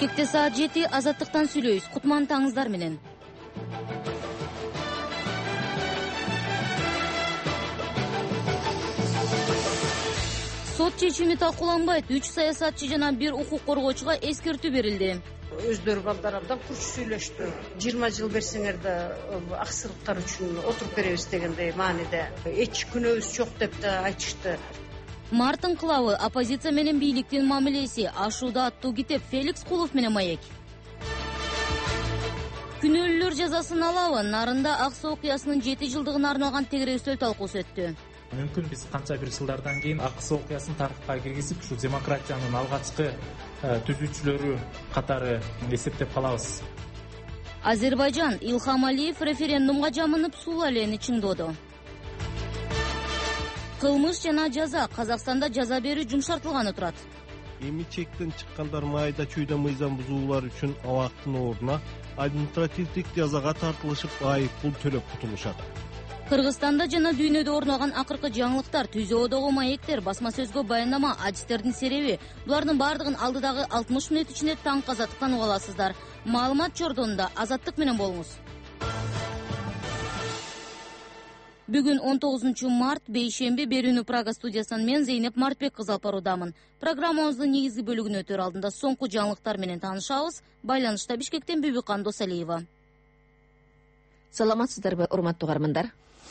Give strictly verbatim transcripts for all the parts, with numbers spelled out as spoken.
Бишкекте саат жети азаттыктан сүйлөйбүз. Кутман таңыздар менен. Сот чечими талкууланбайт. үч саясатчы жана бир укук коргоочуга эскертүү берилди. Өздөрү балдар абдан курч сүйлөштү. жыйырма жыл берсеңер да аксырыктар үчүн отуруп беребиз дегендей мааниде. Эч күнөөбүз жок деп да айтышты. Март ыңкылабы, оппозиция менен бийликтин мамилеси, ашууда аттуу китеп Феликс Кулов менен маек. Күнөөлүүлөр жазасын алабы, Нарында ак суу окуясынын жети жылдыгына арналган тегере үстөл талкуусу өттү. Мүмкүн биз канча бир жылдардан кийин ак суу окуясын тарыхка киргизип, ушу демократиянын алгачкы түзүүчүлөрү катары эсептеп калабыз. Азербайжан Илхам Алиев референдумга жамынып сул алени чыңдоодо. Кылмыш жана жаза. Казакстанда жаза берүү жумшартылганы турат. Эми чектен чыккандар майда чүйдө мыйзам бузуулар үчүн абактын ордуна административдик жазага тартылышып, айып пул төлөп кутулушат. Кыргызстанда жана дүйнөдө орун алган акыркы жаңылыктар, түзөөдөгү маектер, басма сөзгө баяндама, адистердин сереби. Булардын бардыгын алдыдагы алтымыш мүнөт ичинде таңкы азаттыктан уга аласыздар. Маалымат жордонунда Азаттык менен болуңуз. Бүгүн он тогузунчу март бейшемби берүүнү Прага студиясынан мен Зейнеп Мартбек кызы алып баруудамын. Программабыздын негизги бөлүгүн өтөр алдында соңку жаңылыктар менен таанышабыз. Байланышта Бишкектен Бүбүкан Досалиева. Саламатсыздарбы, урматтуу угармандар?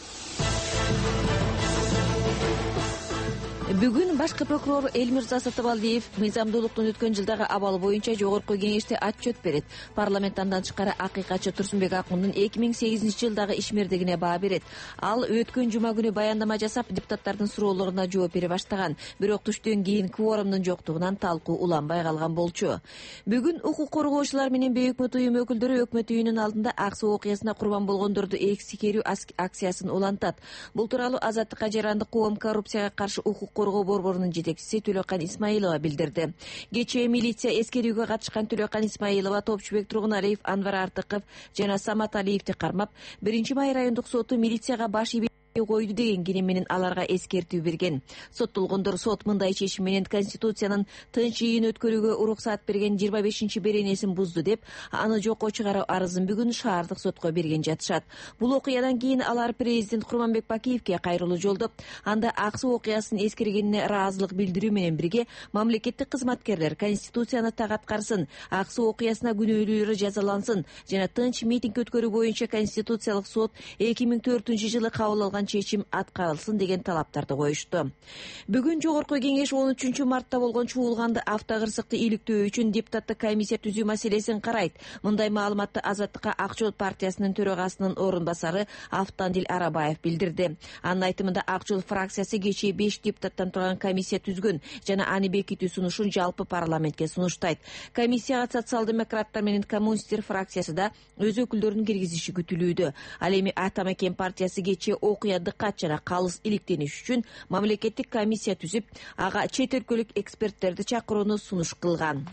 Бүгүн башкы прокурор Элмирза Сатыбалдиев мыйзамдуулуктун өткөн жылдагы абалы боюнча жогорку кеңеште отчет берет. Парламент андан тышкары акыйкатчы Турсунбек Акундун эки миң сегизинчи жылдагы ишмердигине баа берет. Ал өткөн жума күнү баяндама жасап, депутаттардын суроолоруна жооп бере баштаган. Бирок түштөн кийин кворумдун жоктугунан талкуу уланбай калган болчу. Бүгүн укук коргоочулар менен Өкмөт уюму өкүлдөрү Өкмөт үйүнүн алдында ак суу окуясына курбан болгондорду эскерүү акциясын улантат. Бул тууралуу Азаттыкка жарандык коом коррупцияга каршы укук коргоо борборунун жетекчиси Төлөкан Исмаилова билдирди. Кечээ милиция эскерүүгө катышкан Төлөкан Исмаилова, Топчубек Тургуналиев, Анвар Артыков жана Самат Алиевди кармап, биринчи май райондук соту милицияга баш ийбей койду деген кенем менен аларга эскертүү берген. Соттолгондор сот мындай чечим менен Конституциянын тынч ийин өткөрүүгө уруксаат берген жыйырма бешинчи беренесин бузду деп, аны жокко чыгаруу арызын бүгүн шаардык сотко берген жатышат. Бул окуядан кийин алар президент Курманбек Бакиевке кайрылуу жолдоп, анда ак суу окуясын эскергенине ыраазылык билдирүү менен бирге мамлекеттик кызматкерлер Конституцияны так аткарсын, ак суу окуясына күнөөлүүлөр жазалансын жана тынч митинг өткөрүү боюнча Конституциялык сот эки миң төртүнчү жылы кабыл алган чечим аткарылсын деген талаптарды коюшту. Бүгүн жогорку кеңеш он үчүнчү мартта болгон чуулганды автокырсыкты иликтөө үчүн депутаттык комиссия түзүү маселесин карайт. Мындай маалыматты Азаттыкка Ак жол партиясынын төрагасынын орун басары Автандил Арабаев билдирди. Анын айтымында Ак жол фракциясы кечээ беш депутаттан турган комиссия түзгөн жана аны бекитүү сунушун жалпы парламентке сунуштайт. Комиссияга социал-демократтар менен коммунисттер фракциясы да өз өкүлдөрүн киргизиши күтүлүүдө. Ал эми Атамекен партиясы кечээ окуя дыккат жана калыс иликтениш үчүн мамлекеттик комиссия түзүп, ага чет өлкөлүк эксперттерди чакырууну сунуш кылган.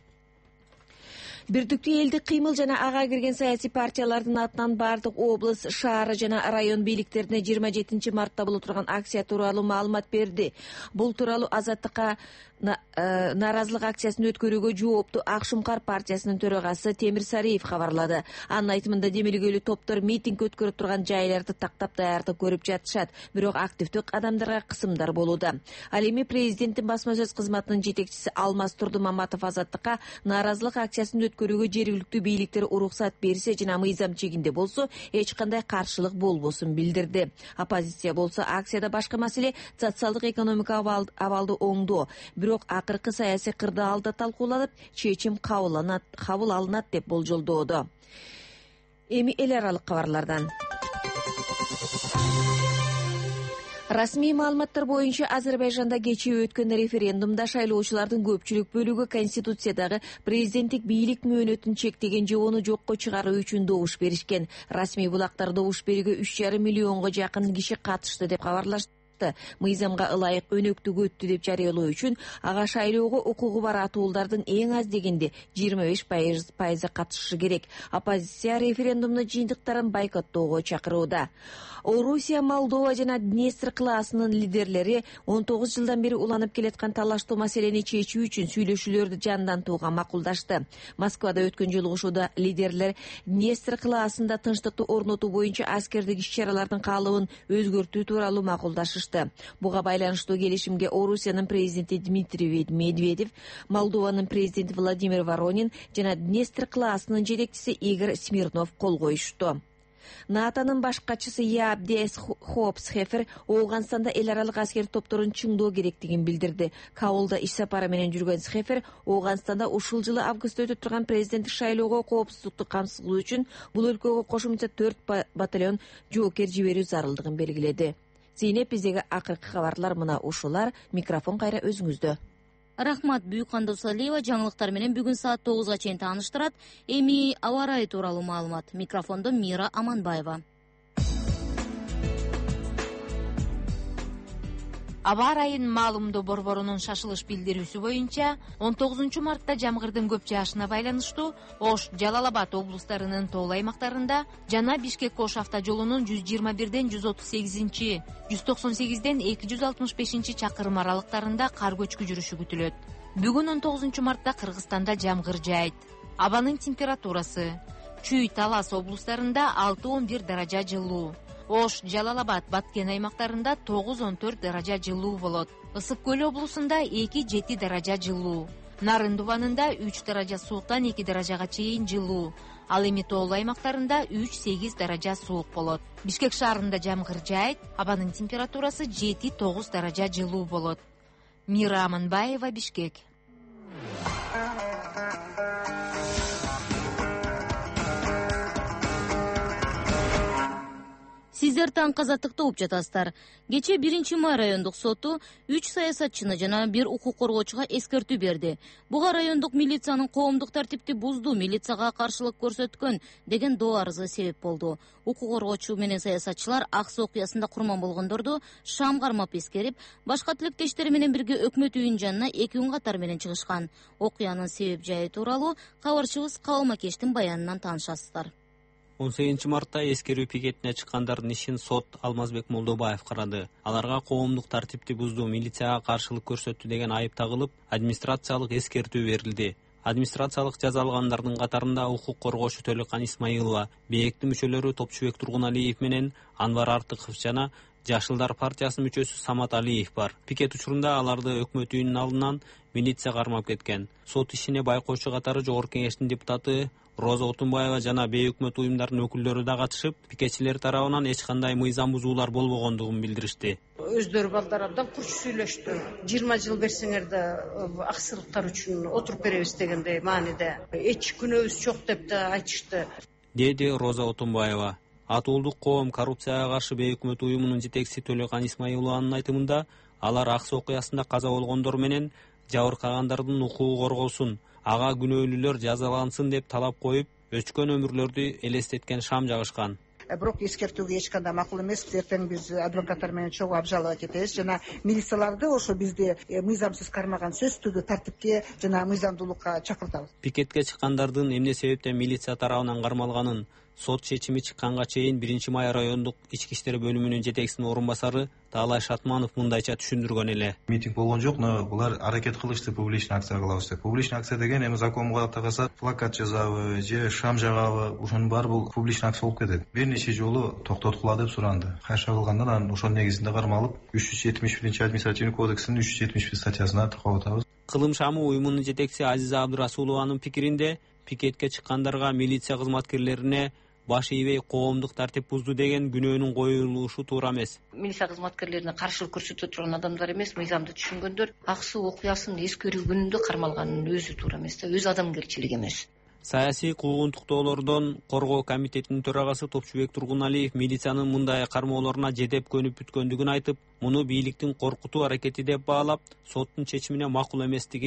Бирдиктүү элдик кыймыл жана ага кирген саясий партиялардын атынан бардык область, шаар жана район бийликтерине жыйырма жетинчи мартта боло турган акция тууралуу маалымат берди. Бул тууралуу Азаттыкка нааразылык акциясын өткөрүүгө жооптуу Ак Шумкар партиясынын төрагасы Темир Сариев кабарлады. Анын айтымында демилгөөлүү топтор митинг өткөрүп турган жайларды тактап даярдык көрүп жатышат, бирок активдүү адамдарга кысымдар болууда. Ал эми президенттин басма сөз кызматынын жетекчиси Алмаз Турдумаматов Азаттыкка нааразылык акциясын өткөрүүгө жергиликтүү бийликтер уруксат берсе жана мыйзам чегинде болсо эч кандай каршылык болбосун билдирди. Оппозиция болсо акцияда башка маселе социалдык экономикалык абалды оңдоо, бирок акыркы саясий кырдаалда талкууланып, чечим кабыл алынат деп болжолдоодо. Эми эл аралык кабарлардан. Расмий маалыматтар боюнча Азербайжанда кечээ өткөн референдумда шайлоочулардын көпчүлүк бөлүгү Конституциядагы президенттик бийлик мөөнөтүн чектеген же ону жокко чыгаруу үчүн добуш беришкен. Расмий булактар добуш берүүгө үч жарым миллионго жакын киши катышты деп кабарлашты. тартты. Мыйзамга ылайык өнөктүк өттү деп жарыялоо үчүн ага шайлоого укугу бар атуулдардын эң аз дегенде жыйырма беш пайызы катышышы керек. Оппозиция референдумдун жыйынтыктарын бойкоттоого чакырууда. Орусия, Молдова жана Днестр классынын лидерлери он тогуз жылдан бери уланып келаткан талаштуу маселени чечүү үчүн сүйлөшүүлөрдү жандантууга макулдашты. Москвада өткөн жолугушууда лидерлер Днестр классында тынчтыкты орнотуу боюнча аскердик иш-чаралардын каалыбын өзгөртүү тууралуу макулдашышты. Буга байланыштуу келишимге Орусиянын президенти Дмитрий Медведев, Молдованын президенти Владимир Воронин жана Днестр классынын жетекчиси Игорь Смирнов кол коюшту. НАТОнун баш катчысы Ябдес Хопсхефер Ооганстанда эл аралык аскер топторун чыңдоо керектигин билдирди. Кабулда иш сапары менен жүргөн Схефер Ооганстанда ушул жылы августта өтүп турган президенттик шайлоого коопсуздукту камсыз кылуу үчүн бул өлкөгө кошумча төрт батальон жоокер жиберүү зарылдыгын белгиледи. Зейнеп, биздеги акыркы кабарлар мына ушулар. Микрофон кайра өзүңүздө. Рахмат, Бүйүккан Салиева жаңылыктар менен бүгүн саат тогузга чейин тааныштырат. Эми аба ырайы тууралуу маалымат. Микрофондо Мира Аманбаева. Аба ырайынын маалымдоо борборунун шашылыш билдирүүсү боюнча он тогузунчу мартта жамгырдын көп жаашына байланыштуу Ош, Жалал Абад облустарынын тоол аймактарында жана Бишкек Ош автожолунун жүз жыйырма бирден жүз отуз сегизинчи, жүз токсон сегизден эки жүз алтымыш бешинчи чакырым аралыктарында кар көчкү жүрүшү күтүлөт. Бүгүн он тогузунчу мартта Кыргызстанда жамгыр жаайт. Абанын температурасы: Чүй, Талас облустарында алты он бир даража жылуу. Ош, Жалал Абад, Баткен аймактарында тогуз он төрт даража жылуу болот. Ысык көл облусунда эки жети даража жылуу. Нарын Дубанында үч даража сууктан эки даражага чейин жылуу. Ал эми тоол аймактарында үч сегиз даража суук болот. Бишкек шаарында жамгыр жаайт. Абанын температурасы жети тогуз даража жылуу болот. Мира Аманбаева, Бишкек. Сиздер таң казаттыкты угуп жатасыздар. Кечээ биринчи май райондук соту үч саясатчыны жана бир укук коргоочуга эскертүү берди. Буга райондук милициянын коомдук тартипти бузду, милицияга каршылык көрсөткөн деген доо арызы себеп болду. Укук коргоочу менен саясатчылар Аксы окуясында курман болгондорду шам кармап эскерип, башка тилектештери менен бирге өкмөт үйүнүн жанына эки күн катар менен чыгышкан. Окуянын себеп жайы тууралуу кабарчыбыз Кабыл Макештин баянынан таанышасыздар. он сегизинчи мартта эскерүү пикетине чыккандардын ишин сот Алмазбек Молдобаев карады. Аларга коомдук тартипти бузду, милицияга каршылык көрсөттү деген айып тагылып, администрациялык эскертүү берилди. Администрациялык жаза алгандардын катарында укук коргоочу Төлөкан Исмаилова, БЕЭКтин мүчөлөрү Топчубек Тургуналиев менен Анвар Артыков жана Жашылдар партиясынын мүчөсү Самат Алиев бар. Пикет учурунда аларды өкмөт үйүнүн алдынан милиция кармап кеткен. Сот ишине байкоочу катары Жогорку Кеңештин депутаты Роза Отунбаева жана бейөкмөт уюмдарынын өкүлдөрү да катышып, пикетчилер тарабынан эч кандай мыйзам бузуулар болбогондугун билдиришти. Өздөрү балдар абдан курч сүйлөштү. жыйырма жыл берсеңер да аксырыктар үчүн отуруп беребиз дегендей мааниде. Эч күнөөбүз жок деп да айтышты, деди Роза Отунбаева. Атуулдук коом коррупцияга каршы бейөкмөт уюмунун жетекчиси Төлөкан Исмаилованын айтымында, алар Аксы окуясында каза болгондор менен жабыркагандардын укугу корголсун, ага күнөөлүүлөр жазалансын деп талап коюп, өчкөн өмүрлөрдү элестеткен шам жагышкан. Бирок эскертүүгө эч кандай макул эмес. Эртең биз адвокаттар менен чогуу обжаловать этебиз жана милицияларды ошо бизди мыйзамсыз кармаган сөзсүздүү тартипке жана мыйзамдуулукка чакыртабыз. Пикетке чыккандардын эмне себептен милиция тарабынан кармалганын сот чечими чыкканга чейин биринчи май райондук ички иштер бөлүмүнүн жетекчисинин орун басары Таалай Шатманов мындайча түшүндүргөн эле. Митинг болгон жок, но булар аракет кылышты публичный акция кылабыз деп. Публичный акция деген эми законго тагаса плакат жазабы же шам жагабы, ошонун баары бул публичный акция болуп кетет. Бир нече жолу токтоткула деп суранды. Кайша кылгандан анан ошонун негизинде кармалып үч жүз жетимиш биринчи административный кодекстин үч жүз жетимиш бир статьясына тыкап атабыз. Кылым шамы уюмунун жетекчиси Азиза Абдырасулованын пикиринде, пикетке чыккандарга милиция кызматкерлерине баш ийбей коомдук тартип бузду деген күнөөнүн коюлушу туура эмес. Милиция кызматкерлерине каршылык көрсөтө турган адамдар эмес, мыйзамды түшүнгөндөр. Аксы окуясын эскерүү күнүндө кармалганын өзү туура эмес, өз адамгерчилик эмес. Саясий куугунтуктоолордон коргоо комитетинин төрагасы Топчубек Тургуналиев милициянын мындай кармоолоруна жедеп көнүп бүткөндүгүн айтып, муну бийликтин коркутуу аракети деп баалап, соттун чечимине макул эместигин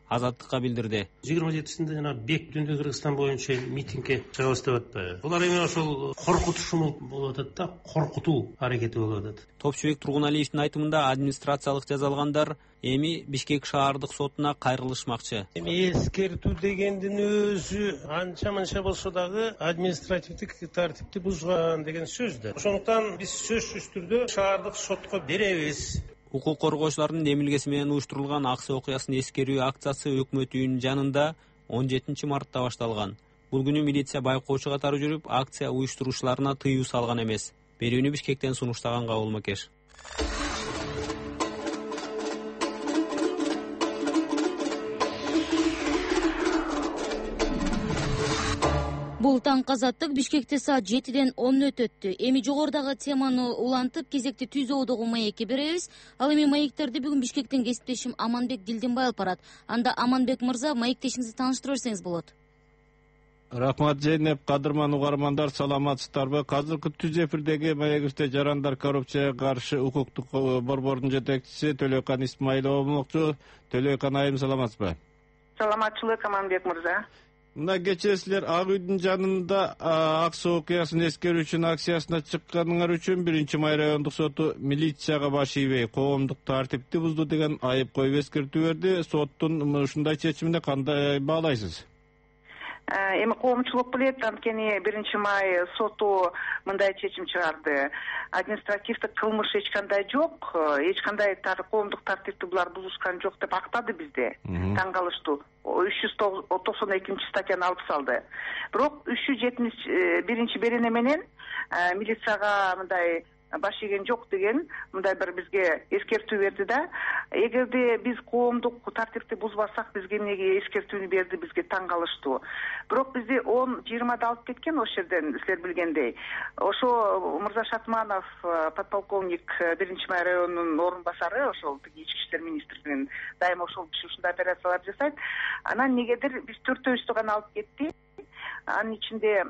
Азаттыкка билдирди. жыйырма жетисинде жана бек Дүндү Кыргызстан боюнча митингге чыгабыз деп атпайбы. Булар эми ошол коркутушуу болуп атат да, коркутуу аракети болуп атат. Топчубек Тургуналиевдин айтымында администрациялык жазалгандар эми Бишкек шаардык сотуна кайрылышмакчы. Эми эскертүү дегендин өзү анча мынча болсо дагы административдик тартипти бузган деген сөз да. Ошондуктан биз сөзсүз түрдө шаардык сотко беребиз. Укук коргоочулардын эмилгеси менен уюштурулган Аксы окуясын эскерүү акциясы өкмөт үйүнүн жанында он жетинчи мартта башталган. Бул күнү милиция байкоочу катары жүрүп, акция уюштуруучуларына тыюу салган эмес. Берүүнү Бишкектен сунуштаган Кабыл Макеш. Бул таңкы азаттык Бишкекте саат жетиден он мүнөт өттү. Эми жогорудагы теманы улантып, кезекти Түз Оодогу маекке беребиз. Ал эми маектерди бүгүн Бишкектен кесиптешим Аманбек Дилдинбай алып барат. Анда Аманбек мырза, маектешиңизди тааныштыра берсеңиз болот. Рахмат Зейнеп, кадырман угармандар, саламатсыздарбы? Азыркы түз эфирдеги маегибизде жарандар коррупцияга каршы укуктук борбордун жетекчиси Төлөкан Исмаилова болмокчу. Төлөкан айым, саламатсызбы? Саламатчылык, Аманбек мырза. Мына кечээ силер Ак үйдүн жанында Аксы окуясын эскерүү үчүн акциясына чыкканыңар үчүн биринчи май райондук соту милицияга баш ийбей коомдук тартипти бузду деген айып коюп эскертүү берди. Соттун ушундай чечимине кандай баалайсыз? Эми коомчулук билет, анткени биринчи май соту мындай чечим чыгарды. Административдик кылмыш эч кандай жок, эч кандай коомдук тартипти булар бузушкан жок деп актады бизде. Таң калыштуу. үч жүз токсон экинчи статьяны алып салды. Бирок үч жүз жетимиш биринчи берене менен милицияга мындай баш ийген жок деген мындай бир бизге эскертүү берди да. Эгерде биз коомдук тартипти бузбасак, бизге эмнеге эскертүүнү берди, бизге таң калыштуу. Бирок бизди он жыйырмада алып кеткен ошол жерден, силер билгендей. Ошо Мырза Шатманов, подполковник биринчи май районунун орун басары, ошол ички иштер министрлигинин дайыма ошол киши ушундай операциялар жасайт. Анан негедир биз төртөөбүздү гана алып кетти. Анын ичинде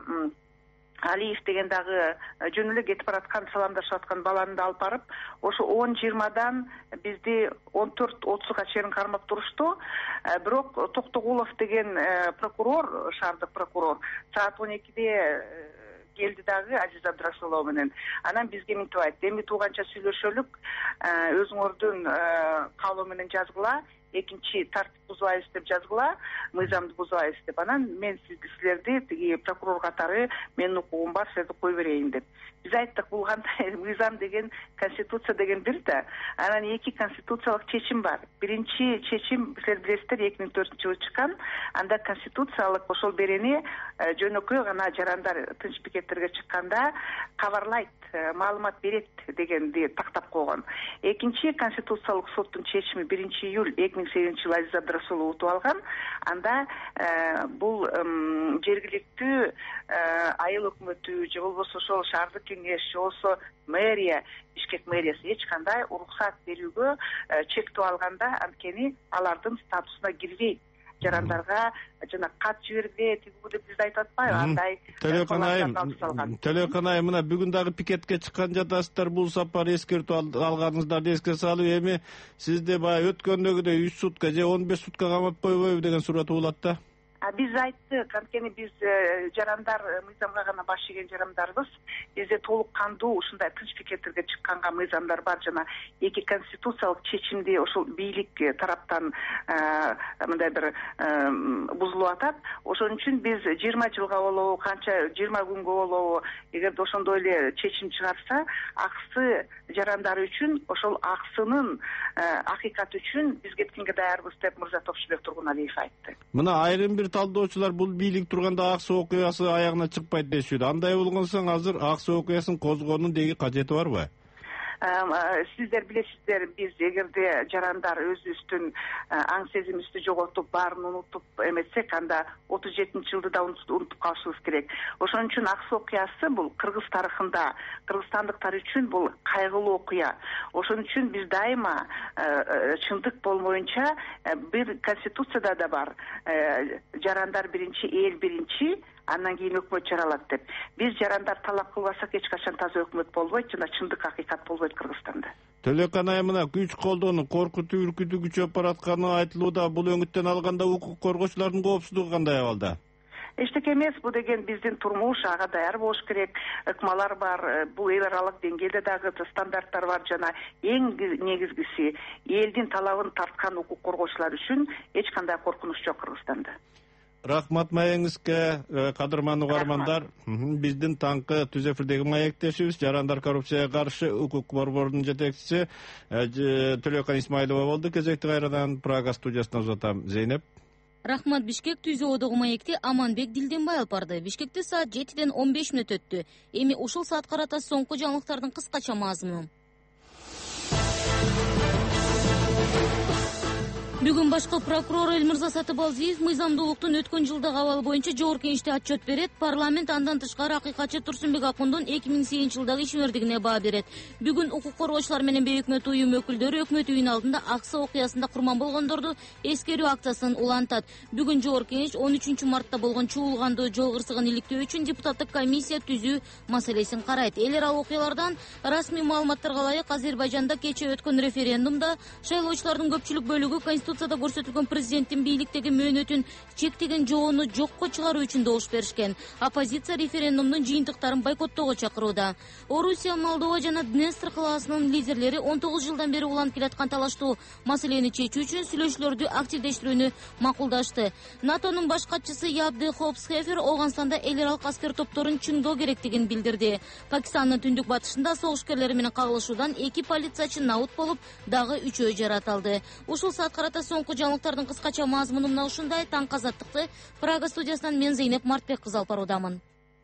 Алиев деген дагы жөн эле кетип бараткан, саламдашып аткан баланы да алып барып, ошо он жыйырмадан бизди он төрт отузга чейин кармап турушту. Бирок Токтогулов деген прокурор, шаардык прокурор, саат он экиде келди дагы Азиз Абдрасулова менен. Анан бизге мынтип айтты: эми тууганча сүйлөшөлүк, өзүңөрдүн каалоо менен жазгыла, экинчи тартип бузбайбыз деп жазгыла, мыйзамды бузбайбыз деп. Анан мен силерди тиги прокурор катары, менин укугум бар, силерди кое берейин деп. Биз айттык, бул кандай мыйзам деген, конституция деген бир да. Анан эки конституциялык чечим бар. Биринчи чечим, силер билесиздер, эки миң төртүнчү жылы чыккан. Анда конституциялык ошол берени жөнөкөй гана жарандар тынч пикеттерге чыкканда кабарлайт, маалымат берет дегенди тактап койгон. Экинчи конституциялык соттун чечими биринчи июль эки миң сегизинчи жылы Азиз Абдрасулов утуп алган. Анда бул жергиликтүү айыл өкмөтү же болбосо ошол шаардык кеңеш, же болбосо мэрия, Бишкек мэриясы эч кандай уруксат берүүгө чектөө алганда, анткени алардын статусуна кирбейт. Жарандарга жана кат жибергиле, тигүү деп биз айтып атпайбы? Андай Төлөкан айым, Төлөкан айым, мына бүгүн дагы пикетке чыккан жатасыздар. Бул сапар эскертүү алганыңыздарды эске салып, эми сизде баягы өткөндөгүдөй үч сутка же он беш сутка камап койбойбу деген суроо туулат да. Биз айттык, анткени биз жарандар, мыйзамга гана баш ийген жарандарбыз. Бизде толук кандуу ушундай тынч пикеттерге чыкканга мыйзамдар бар, жана эки конституциялык чечимди ошол бийлик тараптан мындай бир бузулуп атат. Ошон үчүн биз жыйырма жылга болобу, канча жыйырма күнгө болобу, эгерде ошондой эле чечим чыгарса, аксы жарандар үчүн, ошол аксынын акыйкаты үчүн биз кеткенге даярбыз деп Мырза Топчубек Тургуналиев айтты. Мына айрым бир талдоочулар бул бийлик турганда Аксы окуясы аягына чыкпайт дешүүдө. Андай болгонсоң азыр Аксы окуясын козгоонун деги кажети барбы? Сиздер билесиздер, биз эгерде жарандар өзүбүздүн аң сезимибизди жоготуп, баарын унутуп эметсек, анда отуз жетинчи жылды да унутуп калышыбыз керек. Ошон үчүн Аксы окуясы бул кыргыз тарыхында, кыргызстандыктар үчүн бул кайгылуу окуя. Ошон үчүн биз дайыма чындык болмоюнча, бир конституцияда да бар, жарандар биринчи, эл биринчи, андан кийин өкмөт жаралат деп. Биз жарандар талап кылбасак эч качан таза өкмөт болбойт жана чындык акыйкат болбойт Кыргызстанда. Төлекан айымына күч колдонуп коркутуу үркүтүү күчөп баратканы айтылууда. Бул өңүттөн алганда укук коргоочулардын коопсуздугу кандай абалда? Эчтеке эмес, бул деген биздин турмуш, ага даяр болуш керек, ыкмалар бар, бул эл аралык деңгээлде дагы стандарттар бар жана эң негизгиси элдин талабын тарткан укук коргоочулар үчүн эч кандай коркунуч жок Кыргызстанда. Рахмат маегиңизге, кадырман угармандар. Биздин таңкы түз эфирдеги маектешибиз жарандар коррупцияга каршы укук борборунун жетекчиси Төлекан Исмаилова болду. Кезекти кайрадан Прага студиясына узатам. Зейнеп. Рахмат. Бишкек түз одогу маекти Аманбек Дилденбай алып барды. Бишкекте саат жетиден он беш мүнөт өттү. Эми ушул саат карата соңку жаңылыктардын кыскача мазмуну. Бүгүн башкы прокурор Элмирза Сатыбалдиев мыйзамдуулуктун өткөн жылдагы абалы боюнча жогорку кеңеште отчет берет. Парламент андан тышкары акыйкатчы Турсунбек Акундун эки миң сегизинчи жылдагы ишмердигине баа берет. Бүгүн укук коргоочулар менен бейөкмөт уюм өкүлдөрү өкмөт үйүнүн алдында Аксы окуясында курман болгондорду эскерүү акциясын улантат. Бүгүн жогорку кеңеш он үчүнчү мартта болгон чуулганды жол кырсыгын иликтөө үчүн депутаттык комиссия түзүү маселесин карайт. Эл аралык окуялардан расмий маалыматтарга ылайык Азербайжанда кечээ өткөн референдумда шайлоочулардын көпчүлүк бөлүгү Конституцияда көрсөтүлгөн президенттин бийликтеги мөөнөтүн чектеген жоону жокко чыгаруу үчүн добуш беришкен. Оппозиция референдумдун жыйынтыктарын бойкоттоого чакырууда. Орусия, Молдова жана Днестр калаасынын лидерлери он тогуз жылдан бери уланып келаткан талаштуу маселени чечүү үчүн сүйлөшүүлөрдү активдештирүүнү макулдашты. НАТОнун баш катчысы Ябде Хопсхефер Ооганстанда эл аралык аскер топторун чыңдоо керектигин билдирди. Пакистандын түндүк батышында согушкерлери менен кагылышуудан эки полициячы набут болуп, дагы үчөө жаратылды. Ушул саат карата соңку жаңылыктардын кыскача мазмуну мына ушундай. Таңкы азаттыкты Прага студиясынан мен Зейнеп Мартбек кызы алып баруудамын.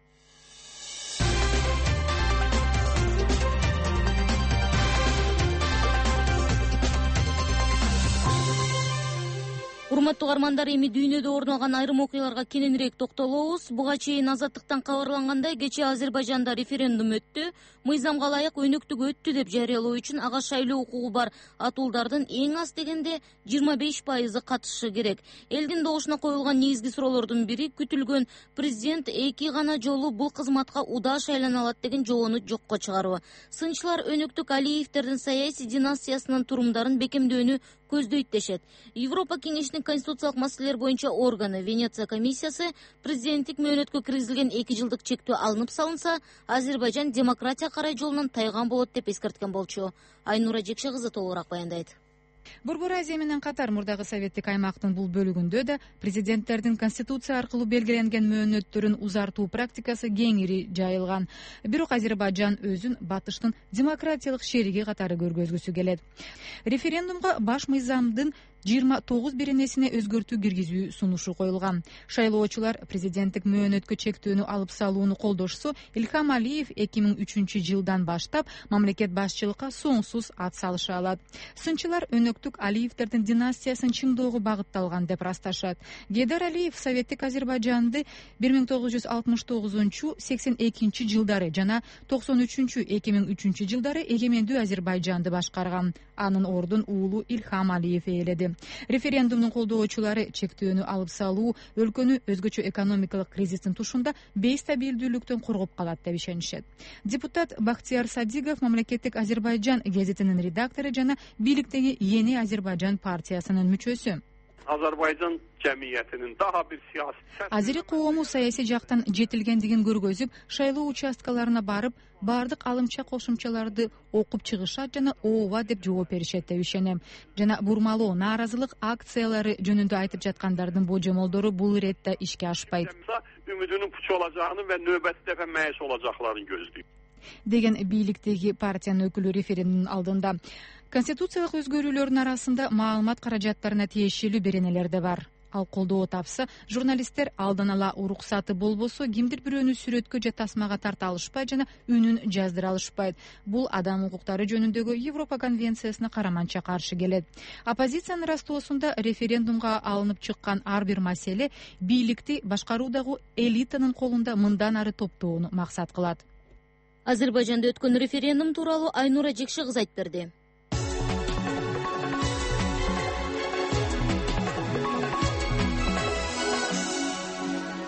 Урматтуу угармандар, эми дүйнөдө орун алган айрым окуяларга кененирээк токтолобуз. Буга чейин Азаттыктан кабарлангандай, кечээ Азербайжанда референдум өттү. Мыйзамга ылайык өнөктүк өттү деп жарыялоо үчүн ага шайлоо укугу бар атуулдардын эң аз дегенде жыйырма беш пайызы катышышы керек. Элдин добушуна коюлган негизги суроолордун бири күтүлгөн президент эки гана жолу бул кызматка удаа шайлана алат деген жобону жокко чыгаруу. Сынчылар өнөктүк Алиевтердин саясий династиясынын турумдарын бекемдөөнү көздөйт дешет. Европа кеңешинин конституциялык маселелер боюнча органы Венеция комиссиясы президенттик мөөнөткө киргизилген эки жылдык чектөө алынып салынса, Азербайжан демократия карай жолунан тайган болот деп эскерткен болчу. Айнура Жекше кызы толугураак баяндайт. Борбор Азия менен катар мурдагы советтик аймактын бул бөлүгүндө да президенттердин конституция аркылуу белгиленген мөөнөттөрүн узартуу практикасы кеңири жайылган. Бирок Азербайжан өзүн батыштын демократиялык шериги катары көргөзгүсү келет. Референдумга баш мыйзамдын жыйырма тогуз беренесине өзгөртүү киргизүү сунушу коюлган. Шайлоочулар президенттик мөөнөткө чектөөнү алып салууну колдошсо, Илхам Алиев эки миң үчүнчү жылдан баштап мамлекет башчылыкка соңсуз ат салыша алат. Сынчылар өнөктүк Алиевтердин династиясын чыңдоого багытталган деп ырасташат. Гейдар Алиев советтик Азербайжанды бир миң тогуз жүз алтымыш тогузунчу сексен экинчи жылдары жана токсон үчүнчү эки миң үчүнчү жылдары эгемендүү Азербайжанды башкарган. Анын ордун уулу Илхам Алиев ээледи. Референдумдун колдоочулары чектөөнү алып салуу өлкөнү өзгөчө экономикалык кризистин тушунда бейстабилдүүлүктөн коргоп калат деп ишенишет. Депутат Бахтияр Садигов мамлекеттик Азербайжан гезитинин редактору жана бийликтеги Yeni Azerbaycan партиясынын мүчөсү. Azerbaycan cemiyetinin daha bir siyasi... Азери коому саясий жактан жетилгендигин көргөзүп, шайлоо участкаларына барып, бардык алымча кошумчаларды окуп чыгышат жана ооба деп жооп беришет деп ишенем. Жана бурмалоо, нааразылык акциялары жөнүндө айтып жаткандардын божомолдору бул иретте ишке ашпайт. Ümidinin puç olacağını ve nöbetli defa meyis olacaklarını gözlüyor. Деген бийликтеги партиянын өкүлү референдумдун алдында. Конституциялык өзгөрүүлөрдүн арасында маалымат каражаттарына тиешелүү беренелер да бар. Ал колдоо тапса, журналисттер алдан ала уруксаты болбосо кимдир бирөөнү сүрөткө же тасмага тарта алышпайт жана үнүн жаздыра алышпайт. Бул адам укуктары жөнүндөгү Европа конвенциясына караманча каршы келет. Оппозициянын растоосунда референдумга алынып чыккан ар бир маселе бийликти башкаруудагы элитанын колунда мындан ары топтоону максат кылат. Азербайжанда өткөн референдум тууралуу Айнура Жекше кызы айтып берди.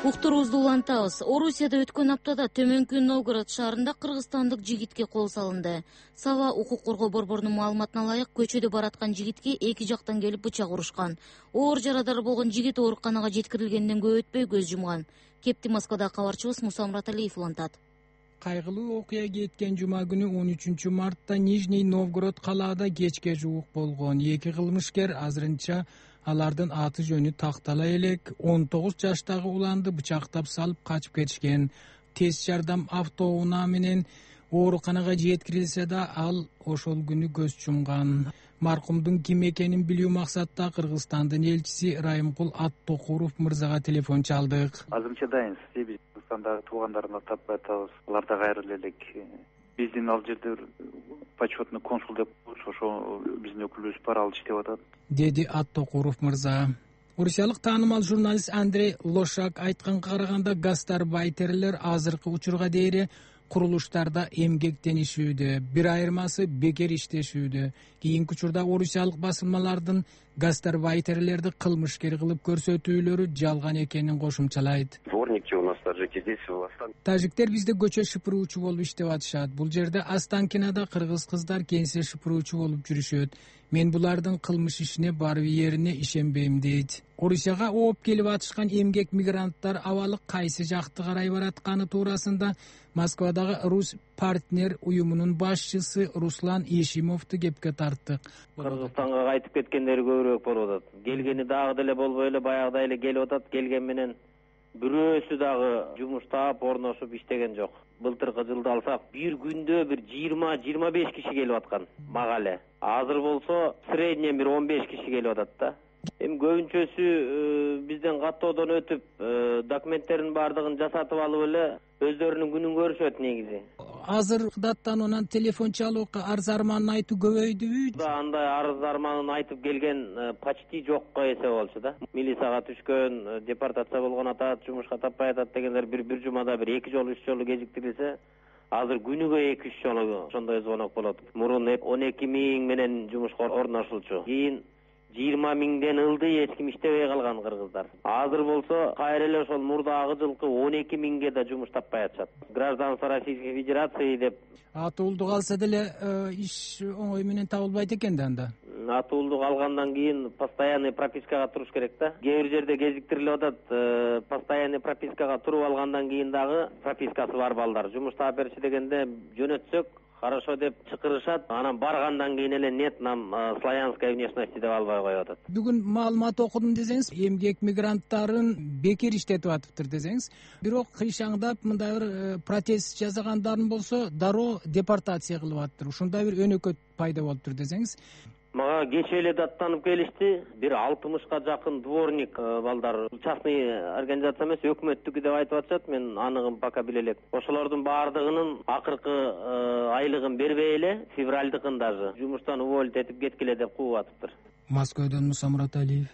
Уктуруубузду улантабыз. Орусияда өткөн аптада Төмөнкү Новгород шаарында кыргызстандык жигитке кол салынды. Саба укук коргоо борборунун маалыматына ылайык, көчөдө бараткан жигитке эки жактан келип бычак урушкан. Оор жарадар болгон жигит ооруканага жеткирилгенден көп өтпөй көз жумган. Кепти Москвада кабарчыбыз Муса Мураталиев улантат. Кайгылуу окуя кеткен жума күнү он үчүнчү мартта Нижний Новгород калаада кечке жуук болгон. Эки кылмышкер азырынча алардын аты жөнү тактала элек. он тогуз жаштагы уланды бычактап салып качып кетишкен. Тез жардам автоунаа менен ооруканага жеткирилсе да, ал ошол күнү көз жумган. Маркумдун ким экенин билүү максатта Кыргызстандын элчиси Райымкул Аттокуров мырзага телефон чалдык. Азырынча дайынбыз. Себеби Кыргызстандагы туугандарымды таппай атабыз. Алар да кайрылы элек. Биздин ал жерде почетный консул деп ошо биздин өкүлүбүз бар, ал иштеп атат, деди Аттокуров мырза. Орусиялык таанымал журналист Андрей Лошак айтканга караганда, гастарбайтерлер азыркы учурга дейин курулуштарда эмгектенишүүдө, бир айырмасы бекер иштешүүдө. Кийинки учурда орусиялык басылмалардын гастарбайтерлерди кылмышкер кылып көрсөтүүлөрү жалган экенин кошумчалайт. Дворники у нас таджики здесь в Астане. Тажиктер бизде көчө шыпыруучу болуп иштеп атышат. Бул жерде Останкинада кыргыз кыздар кеңсе шыпыруучу болуп жүрүшөт. Мен булардын кылмыш ишине барып ерине ишенбейм дейт. Орусияга ооп келип атышкан эмгек мигранттар абалы кайсы жакты карай баратканы туурасында Москвадагы Рус партнер уюмунун башчысы Руслан Ешимовду кепке тарттык. Кыргызстанга кайтып кеткендер көбүрөөк болуп атат. Келгени дагы деле болбой эле баягыдай эле келип атат. Келген менен бирөөсү дагы жумуш таап орношуп иштеген жок. Былтыркы жылды алсак, бир күндө бир жыйырма жыйырма беш киши келип аткан мага эле. Азыр болсо среднем бир он беш киши келип атат да. Эми көбүнчөсү бизден каттоодон өтүп, документтерин баардыгын жасатып алып эле өздөрүнүн күнүн көрүшөт негизи. Азыр даттан онан телефон чалууга арыз арманын айтуу көбөйдүбү? Андай арыз арманын айтып келген почти жокко эсе болчу да. Милицияга түшкөн, депортация болгон атат, жумушка таппай атат дегендер бир бир жумада бир эки жолу үч жолу кежиктирилсе, азыр күнүгө эки үч жолу ошондой звонок болот. Мурун он эки миң менен жумушка орношулчу. Кийин жыйырма миңден ылды эч ким иштебей калган кыргыздар. Азыр болсо кайра эле ошол мурдагы жылкы он эки миңге да жумуш таппай атышат. Гражданство Российской Федерации деп атуулдук алса деле иш оңой менен табылбайт экен да анда. Атуулдук алгандан кийин постоянный пропискага туруш керек да. Кээ бир жерде кезиктирилип атат, постоянный пропискага туруп алгандан кийин дагы пропискасы бар балдар жумуш таап берчи дегенде жөнөтсөк хорошо деп чакырышат. Анан баргандан кийин эле нет, нам славянская внешность деп албай коюп атат. Бүгүн маалымат окудум десеңиз, эмгек мигранттарын бекер иштетип атыптыр десеңиз, бирок кыйшаңдап мындай бир протест жасагандарын болсо дароо депортация кылып атыптыр. Ушундай бир өнөкөт пайда болуптур десеңиз. Мага кечээ эле даттанып келишти. Бир алтымышка жакын дворник балдар, частный организация эмес, өкмөттүкү деп айтып атышат. Мен аныгын пока биле элек. Ошолордун баардыгынын акыркы айлыгын бербей эле, февралдыкын даже жумуштан уволить этип кеткиле деп кууп атыптыр. Москвадан Муса Мураталиев.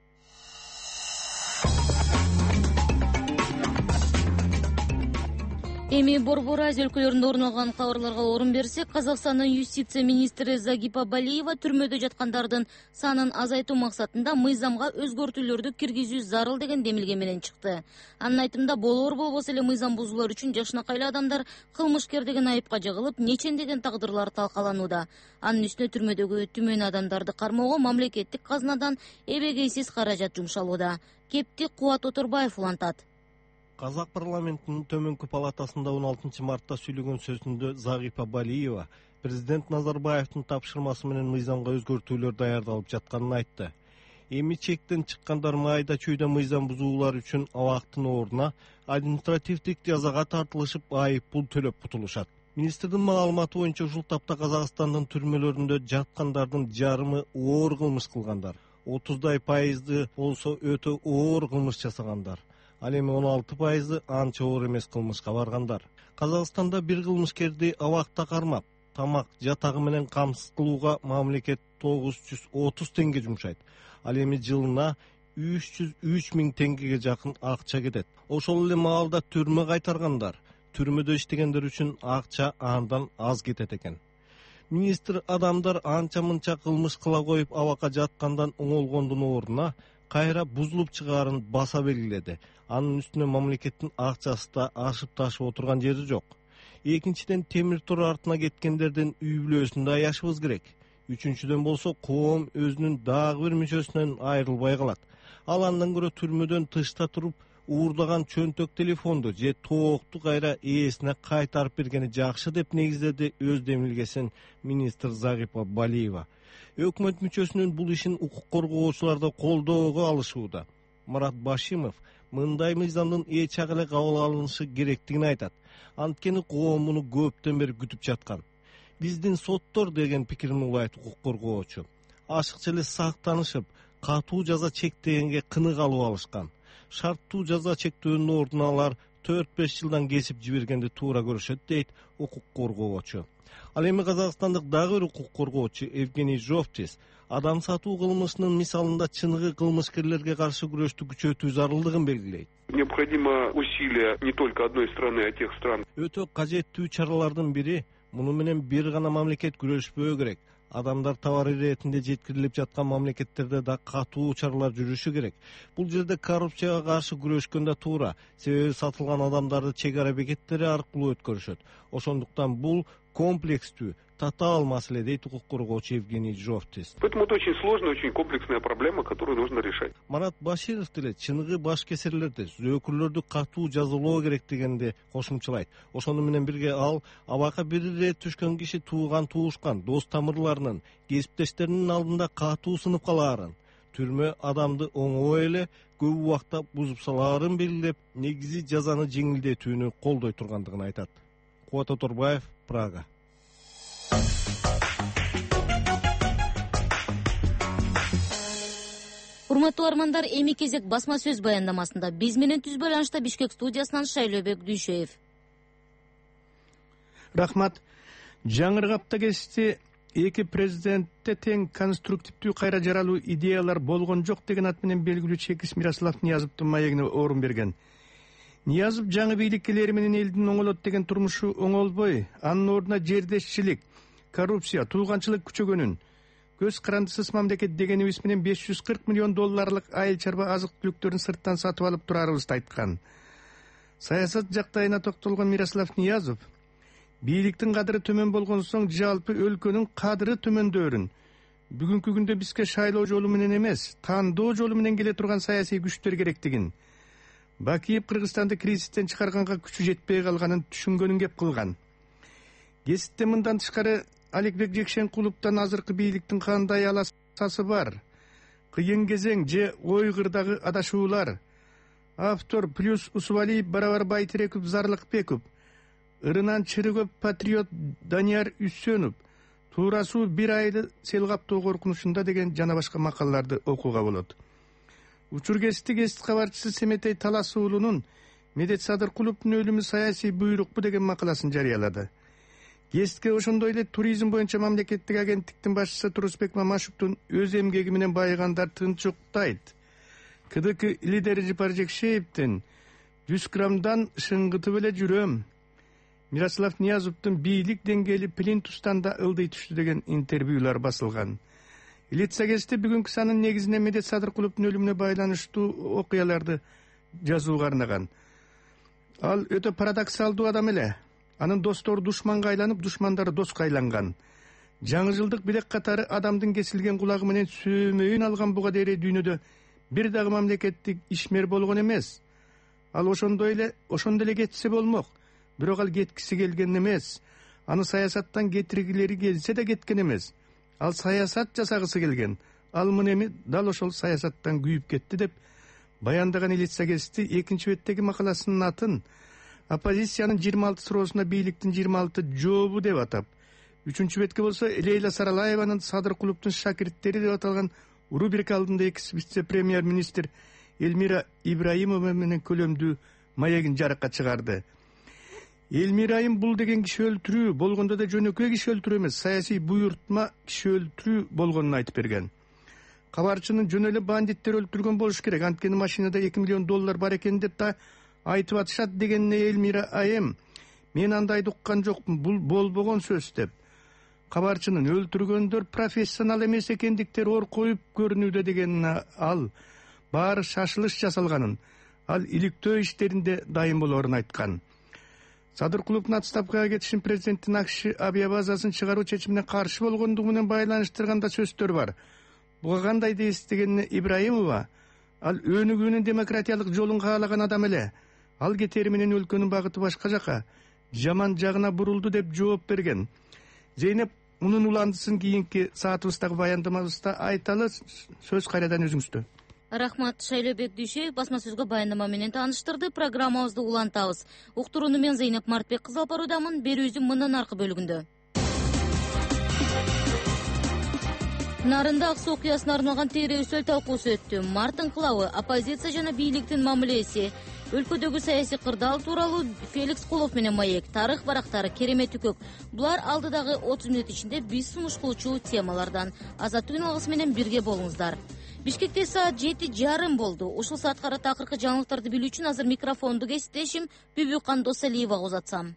Эми Борбор Азия өлкөлөрүндө орун алган кабарларга орун берсек, Казакстандын юстиция министри Загипа Балиева түрмөдө жаткандардын санын азайтуу максатында мыйзамга өзгөртүүлөрдү киргизүү зарыл деген демилге менен чыкты. Анын айтымында, болор болбосо эле мыйзам бузуулар үчүн жашынакайлуу адамдар кылмышкер деген айыпка жыгылып, нечендеген тагдырлар талкаланууда. Анын үстүнө түрмөдөгү түмөн адамдарды кармоого мамлекеттик казнадан эбегейсиз каражат жумшалууда. Кепти Кубат Оторбаев улантат. Казак парламентинин төмөнкү палатасында он алтынчы мартта сүйлөгөн сөзүндө Загипа Балиева президент Назарбаевдин тапшырмасы менен мыйзамга өзгөртүүлөр даярдалып жатканын айтты. Эми чектен чыккандар майда чүйдө мыйзам бузуулар үчүн абактын ордуна административдик жазага тартылышып айып пул төлөп кутулушат. Министрдин маалыматы боюнча ушул тапта Казакстандын түрмөлөрүндө жаткандардын жарымы оор кылмыш кылгандар, отуздай пайызы болсо өтө оор кылмыш жасагандар. Ал эми он алты пайызы анча оор эмес кылмышка баргандар. Казакстанда бир кылмышкерди абакта кармап, тамак, жатагы менен камсыз кылууга мамлекет тогуз жүз отуз теңге жумшайт. Ал эми жылына үч жүз үч миң теңгеге жакын акча кетет. Ошол эле маалда түрмө кайтаргандар, түрмөдө иштегендер үчүн акча андан аз кетет экен. Министр адамдар анча-мынча кылмыш кыла коюп абакка жаткандан оңолгондун ордуна кайра бузулуп чыгаарын баса белгиледи. Анын үстүнө мамлекеттин акчасы да ашып ташып отурган жери жок. Экинчиден, темир тор артына кеткендердин үй бүлөсүндө аяшыбыз керек. Үчүнчүдөн болсо коом өзүнүн дагы бир мүчөсүнөн айрылбай калат. Ал андан көрө түрмөдөн тышта туруп уурдаган чөнтөк телефонду же тоокту кайра ээсине кайтарып бергени жакшы деп негиздеди өз демилгесин министр Загипа Балиева. Өкмөт мүчөсүнүн бул ишин укук коргоочулар да колдоого алышууда. Марат Башимов мындай мыйзамдын эч ак эле кабыл алынышы керектигин айтат. Анткени коом муну көптөн бери күтүп жаткан. Биздин соттор деген пикирин улайт укук коргоочу. Ашыкча эле сактанышып, катуу жаза чектегенге кынык алып алышкан. Шарттуу жаза чектөөнүн ордуна алар төрт беш жылдан кесип жибергенди туура көрүшөт дейт укук коргоочу. Ал эми казакстандык дагы бир укук коргоочу Евгений Жовтис адам сатуу кылмышынын мисалында чыныгы кылмышкерлерге каршы күрөштү күчөтүү зарылдыгын белгилейт. Необходимо усилия не только одной страны, а тех стран. Өтө кажеттүү чаралардын бири муну менен бир гана мамлекет күрөшпөө керек. Адамдар товар иретинде жеткирилип жаткан мамлекеттерде да катуу чаралар жүрүшү керек. Бул жерде коррупцияга каршы күрөшкөн да туура. Себеби сатылган адамдарды чек ара бекеттери аркылуу өткөрүшөт. Ошондуктан бул комплекстүү, татаал маселе дейт укук коргоочу Евгений Жовтис. Поэтому это очень сложная, очень комплексная проблема, которую нужно решать. Марат Баширов деле чыныгы баш кесирлерди, зөөкүрлөрдү катуу жазалоо керек дегенди кошумчалайт. Ошону менен бирге ал абакка бир ирет түшкөн киши тууган туушкан, дос тамырларынын, кесиптештеринин алдында катуу сынып калаарын, түрмө адамды оңой эле көп убакта бузуп салаарын белгилеп, негизи жазаны жеңилдетүүнү колдой тургандыгын айтат. Кубат Оторбаев, Прага. Урматтуу армандар, эми кезек басма сөз баяндамасында биз менен түз байланышта Бишкек студиясынан Шайлообек Дүйшөев. Рахмат. Жаңыргы апта кечти эки президентте тең конструктивдүү кайра жаралуу идеялар болгон жок деген ат менен белгилүү чекис Мирослав Ниязовдун маегине орун берген. Ниязов жаңы бийликкелери менен элдин оңолот деген турмушу оңолбой, анын ордуна жердешчилик, коррупция, туулганчылык күчөгөнүн, көз карандысыз мамлекет дегенибиз менен беш жүз кырк миллион долларлык айыл чарба азык түлүктөрүн сырттан сатып алып турарыбызды айткан. Саясат жактайына токтолгон Мирослав Ниязов бийликтин кадыры төмөн болгон соң жалпы өлкөнүн кадыры төмөндөөрүн, бүгүнкү күндө бизге шайлоо жолу менен эмес, тандоо жолу менен келе турган саясий күчтөр керектигин, Бакиев Кыргызстанды кризистен чыгарганга күчү жетпей калганын түшүнгөнүн кеп кылган. Гезитте мындан тышкары Аликбек Жекшенкуловдон азыркы бийликтин кандай аласасы бар, кыйын кезең же ой кырдагы адашуулар, автор плюс Усубалиев, Барабар Байтереков, Зарлыкбеков, ырынан чыры көп патриот Данияр Үсөнов, туурасуу бир айды сел каптоо коркунучунда деген жана башка макалаларды окууга болот. Учургести гезит кабарчысы Семетей Талас уулунун Медет Садыркуловдун өлүмү саясий буйрукпу деген макаласын жарыялады. Гезитке ошондой эле туризм боюнча мамлекеттик агенттиктин башчысы Турусбек Мамашевдун өз эмгеги менен байыгандар тынчуктайт. КДК лидери Жыпар Жекшеевдин жүз граммдан шыңгытып эле жүрөм. Мирослав Ниязовдун бийлик деңгээли Плинтустан да ылдый түштү деген интервьюлар басылган. Лица гезити бүгүнкү санын негизинде Медет Садыркуловдун өлүмүнө байланыштуу окуяларды жазууга арнаган. Ал өтө парадоксалдуу адам эле. Анын достору душманга айланып, душмандары доска айланган. Жаңы жылдык билек катары адамдын кесилген кулагы менен сөөмөйүн алган буга дейре дүйнөдө бир дагы мамлекеттик ишмер болгон эмес. Ал ошондой эле, ошондо эле кетсе болмок. Бирок ал кеткиси келген эмес. Аны саясаттан кетиргилери келсе да кеткен эмес. Ал саясат жасагысы келген. Ал мына эми дал ошол саясаттан күйүп кетти деп баяндаган Лица гезити экинчи беттеги макаласынын атын оппозициянын жыйырма алты суроосуна бийликтин жыйырма алты жообу деп атап, үчүнчү бетке болсо Лейла Саралаеванын Садыркуловдун шакирттери деп аталган рубрика алдында экс вице-премьер-министр Эльмира Ибраимова менен көлөмдүү маегин жарыкка чыгарды. Эльмира Айым бул деген киши өлтүрүү болгондо да жөнөкөй киши өлтүрүү эмес, саясий буйртма киши өлтүрүү болгонун айтып берген. Кабарчынын жөн эле бандиттер өлтүргөн болуш керек, анткени машинада эки миллион доллар бар экен деп да айтып атышат дегенине Эльмира Айым мен андайды уккан жокмун, бул болбогон сөз деп. Кабарчынын өлтүргөндөр профессионал эмес экендиктери ор коюп көрүнүүдө дегенине ал баары шашылыш жасалганын, ал иликтөө иштеринде дайым болоорун айткан. Садыркуловдун отставкага кетишин президенттин АКШ авиабазасын чыгаруу чечимине каршы болгондугу менен байланыштырганда сөздөр бар. Буга кандай дейсиз дегенине Ибраимова, ал өнүгүүнүн демократиялык жолун каалаган адам эле. Ал кетери менен өлкөнүн багыты башка жака, жаман жагына бурулду деп жооп берген. Зейнеп мунун уландысын кийинки саатыбыздагы баяндамабызда айталы. Сөз кайрадан өзүңүздө. Рахмат. Шайлообек Дүйшеев басма сөзгө баяндама менен тааныштырды. Программабызды улантабыз. Уктурууну мен Зейнеп Мартбек кызы алып баруудамын. Берүүбүздүн мындан аркы бөлүгүндө. Нарында ак суу окуясына арналган тереөсөл талкуусу өттү. Март инкылабы, оппозиция жана бийликтин мамилеси, өлкөдөгү саясий кырдаал тууралуу Феликс Кулов менен маек, тарых барактары, керемет үкөк. Булар алдыдагы отуз мүнөт ичинде биз сунуш кылчу темалардан. Азаттык алгысы менен бирге болуңуздар. Бишкекте саат жети жарым болду. Ушул саатка карата акыркы жаңылыктарды билүү үчүн азыр микрофонду кесиптешим Бүбүкан Досалиевага узатсам.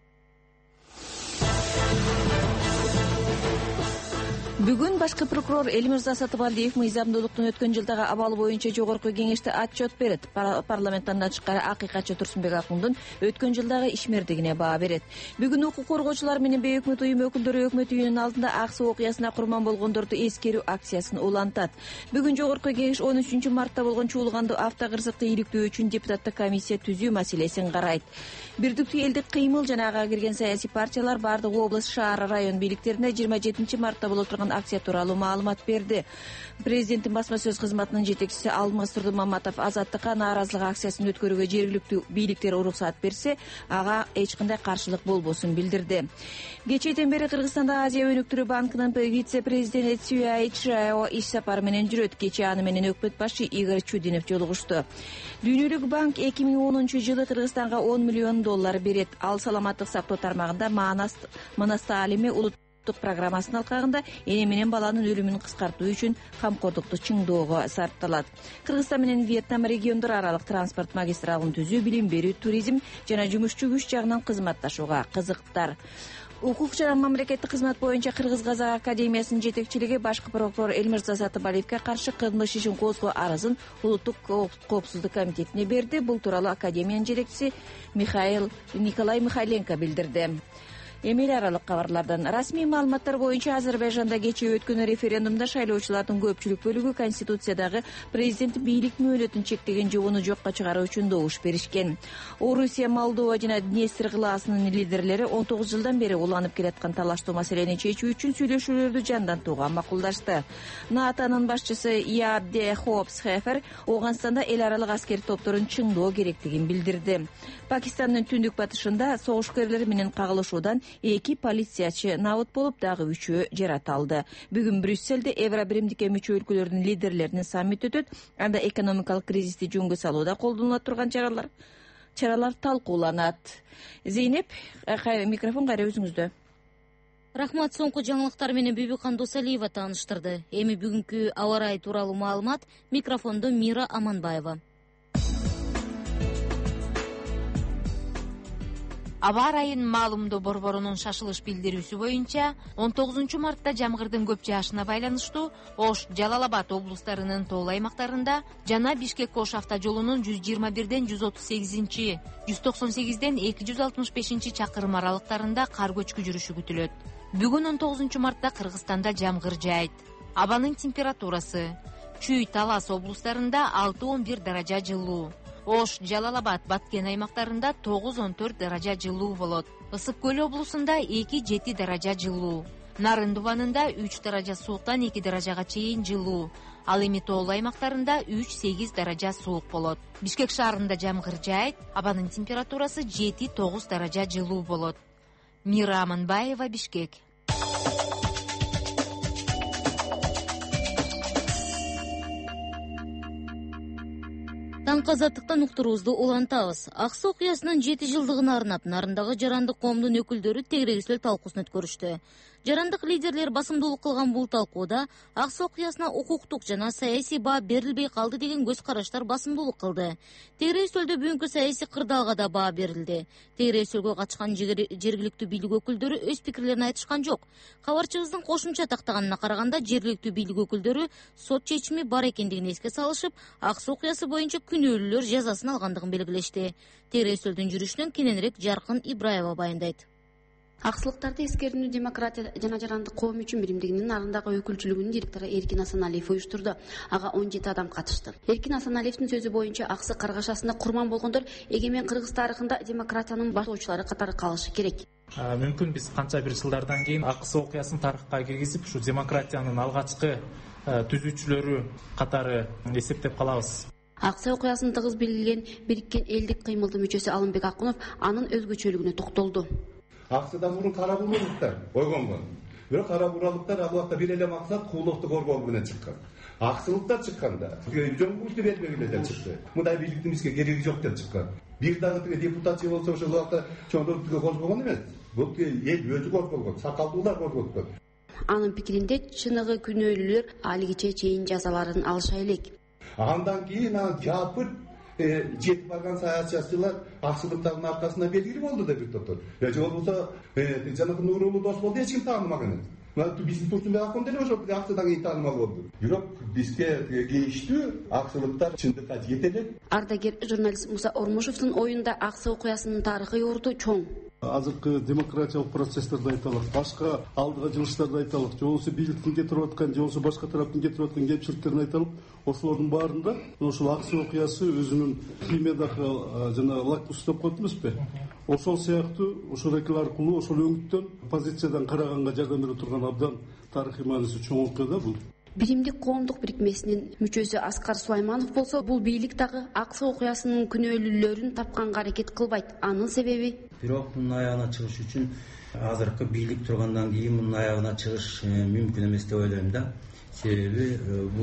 Бүгүн башкы прокурор Элмирза Сатыбалдиев мыйзамдуулуктун өткөн жылдагы абалы боюнча жогорку кеңеште отчет берет. Парламенттен тышкары Акыйкатчы Турсунбек Акундун өткөн жылдагы ишмердигине баа берет. Бүгүн укук коргоочулар менен бейөкмөт уюм өкүлдөрү өкмөт үйүнүнүн алдында ак суу окуясына курман болгондорду эскерүү акциясын улантат. Бүгүн жогорку кеңеш он үчүнчү мартта болгон чуулганды автокырсыкты иликтөө үчүн депутаттык комиссия түзүү маселесин карайт. Бирдиктүү элдик кыймыл жана ага кирген саясий партиялар бардык область, шаар, район бийликтерине жыйырма жетинчи мартта боло турган акция тууралуу маалымат берди. Президенттин басма сөз кызматынын жетекчиси Алмазтурдун Маматов азаттыкка нааразылык акциясын өткөрүүгө жергиликтүү бийликтер уруксат берсе, ага эч кандай каршылык болбосун билдирди. Кечээден бери Кыргызстанда Азия өнүктүрүү банкынын вице-президенти Цюай Чжао иш сапары менен жүрөт. Кечээ аны менен өкмөт башы Игорь Чудинов жолугушту. Дүйнөлүк банк эки миң онунчу жылы Кыргызстанга он миллион доллар берет. Ал саламаттык сактоо тармагында Манасталими улуттук программасынын алкагында эне менен баланын өлүмүн кыскартуу үчүн камкордукту чыңдоого сарпталат. Кыргызстан менен Вьетнам региондор аралык транспорт магистралын түзүү, билим берүү, туризм жана жумушчу күч жагынан кызматташууга кызыктар. Укук жана мамлекеттик кызмат боюнча Кыргыз-Казак академиясынын жетекчилиги башкы прокурор Элмирза Сатыбалиевке каршы кылмыш ишин козгоо арызын улуттук коопсуздук комитетине берди. Бул тууралуу академиянын жетекчиси Михаил Николай Михайленко билдирди. Эми эл аралык кабарлардан. Расмий маалыматтар боюнча Азербайжанда кечээ өткөн референдумда шайлоочулардын көпчүлүк бөлүгү Конституциядагы президент бийлик мөөнөтүн чектеген жобуну жокко чыгаруу үчүн добуш беришкен. Орусия, Молдова жана Днестр кылаасынын лидерлери он тогуз жылдан бери уланып келаткан талаштуу маселени чечүү үчүн сүйлөшүүлөрдү жандантууга макулдашты. НАТОнун башчысы Ябде Хопс-Хефер Ооганстанда эл аралык аскер топторун чыңдоо керектигин билдирди. Пакистандын түндүк батышында согушкерлер менен кагылышуудан эки полициячы набыт болуп, дагы үчөө жаратылды. Бүгүн Брюссельде Евро биримдикке мүчө өлкөлөрдүн лидерлеринин саммити өтөт. Анда экономикалык кризисти жөнгө салууда колдонула турган чаралар чаралар талкууланат. Зейнеп, микрофон кайра өзүңүздө. Рахмат. Соңку жаңылыктар менен Бүбүкан Досалиева тааныштырды. Эми бүгүнкү аба ырайы тууралуу маалымат. Микрофондо Мира Аманбаева. Аба ырайынын маалымдоо борборунун шашылыш билдирүүсү боюнча он тогузунчу мартта жамгырдын көп жаашына байланыштуу Ош, Жалал Абад облустарынын тоол аймактарында жана Бишкек Ош автожолунун жүз жыйырма бирден жүз отуз сегизинчи, жүз токсон сегизден эки жүз алтымыш бешинчи чакырым аралыктарында кар көчкү жүрүшү күтүлөт. Бүгүн он тогузунчу мартта Кыргызстанда жамгыр жаайт. Абанын температурасы: Чүй, Талас облустарында алты он бир даража жылуу, Ош, Жалал Абад, Баткен аймактарында тогуз он төрт даража жылуу болот. Ысык көл облусунда эки жети даража жылуу, Нарын дубанында үч даража сууктан эки даражага чейин жылуу, ал эми тоол аймактарында үч сегиз даража суук болот. Бишкек шаарында жамгыр жаайт, абанын температурасы жети тогуз даража жылуу болот. Мира Аманбаева, Бишкек. Таңкы азаттыктан уктуруубузду улантабыз. Ак суу окуясынын жети жылдыгына арнап Нарындагы жарандык коомдун өкүлдөрү тегерегүсөл талкуусын өткөрүштү. Жарандык лидерлер басымдуулук кылган бул талкууда Аксы окуясына укуктук жана саясий баа берилбей калды деген көз караштар басымдуулук кылды. Тегере өсөлдө бүгүнкү саясий кырдаалга да баа берилди. Тегере өсөлгө катышкан жергиликтүү бийлик өкүлдөрү өз пикирлерин айтышкан жок. Кабарчыбыздын кошумча тактаганына караганда жергиликтүү бийлик өкүлдөрү сот чечими бар экендигин эске салышып, Аксы окуясы боюнча күнөөлүүлөр жазасын алгандыгын белгилешти. Тегере өсөлдүн жүрүшүнөн кененирээк Жаркын Ибраева баяндайт. Аксылыктарды эскерүүнү демократия жана жарандык коом үчүн биримдигинин арындагы өкүлчүлүгүнүн директору Эркин Асаналиев уюштурду. Ага он жети адам катышты. Эркин Асаналиевдин сөзү боюнча Аксы каргашасында курман болгондор эгемен Кыргыз тарыхында демократиянын баштоочулары катары калышы керек. Мүмкүн биз канча бир жылдардан кийин Аксы окуясын тарыхка киргизип, ушу демократиянын алгачкы түзүүчүлөрү катары эсептеп калабыз. Аксы окуясын тыгыз билген Бириккен элдик кыймылдын мүчөсү Алымбек Акунов анын өзгөчөлүгүнө токтолду. Аксыдан мурун кара буралыктар койгонмун. Бирок кара буралыктар ал убакта бир эле максат куулукту коргоо менен чыккан. Аксылыктар чыкканда жоңгулукту бербегиле деп чыкты. Мындай бийликтин бизге кереги жок деп чыккан. Бир дагы тиги депутатчы болсо ошол убакта чоңдордуга коргогон эмес. Бул эл өзү коргогон, сакалдуулар корготкон. Анын пикиринде чыныгы күнөөлүүлөр алигиче чейин жазаларын алыша элек. Андан кийин жапыр жетип барган саясатчылар аксылыктардын аркасында белгилүү болду да бир топтор. Же болбосо жанагы Нурулуу Досболду эч ким таанымаган. Биздин Турсунбек Акун деле ошол аксыдан кийин таанымал болду. Бирок бизге кейиштүү аксылыктар чындыкка жете элек. Ардагер журналист Муса Ормушевдин оюнда Аксы окуясынын тарыхый орду чоң. Азыркы демократиялык процесстерди айталык, башка алдыга жылыштарды айталык, же болбосо бийликтин кетирип аткан, же болбосо башка тараптын кетирип аткан кемчиликтерин айталык. Ошолордун баарында ошол Аксы окуясы өзүнүн киймедагы жана лакмус деп коет эмеспи? Ошол сыяктуу ошол экил аркылуу ошол өңүттөн позициядан караганга жардам бере турган абдан тарыхый мааниси чоң окуя да бул. Биримдик коомдук бирикмесинин мүчөсү Аскар Сулайманов болсо, бул бийлик дагы Аксы окуясынын күнөөлүүлөрүн тапканга аракет кылбайт. Анын себеби бирок мунун аягына чыгыш үчүн азыркы бийлик тургандан кийин мунун аягына чыгыш мүмкүн эмес деп ойлойм да. Себеби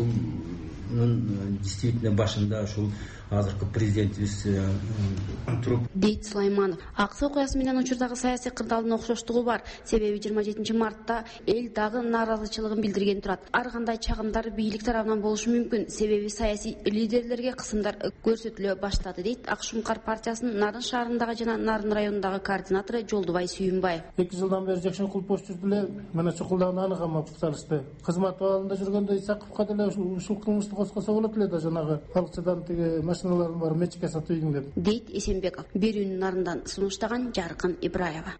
бунун действительно башында ушул азыркы президентибиз туруп дейт Сулайманов. Аксы окуясы менен учурдагы саясий кырдаалдын окшоштугу бар. Себеби жыйырма жетинчи мартта эл дагы нааразычылыгын билдирген турат. Ар кандай чагымдар бийлик тарабынан болушу мүмкүн. Себеби саясий лидерлерге кысымдар көрсөтүлө баштады дейт Ак Шумкар партиясынын Нарын шаарындагы жана Нарын районундагы координатору Жолдубай Сүйүнбаев. эки жылдан бери жакшы кылып бош жүрдү эле, мына чукулдагы аны камап салышты. Кызмат абалында жүргөндө Исаковго деле ушул кылмышту козгосо болот эле да, жанагы балыкчыдан тиги машиналардын баары мечке сатып ийгин деп. Дейт Эсенбеков. Берүүнүн Нарындан сунуштаган Жаркын Ибраева.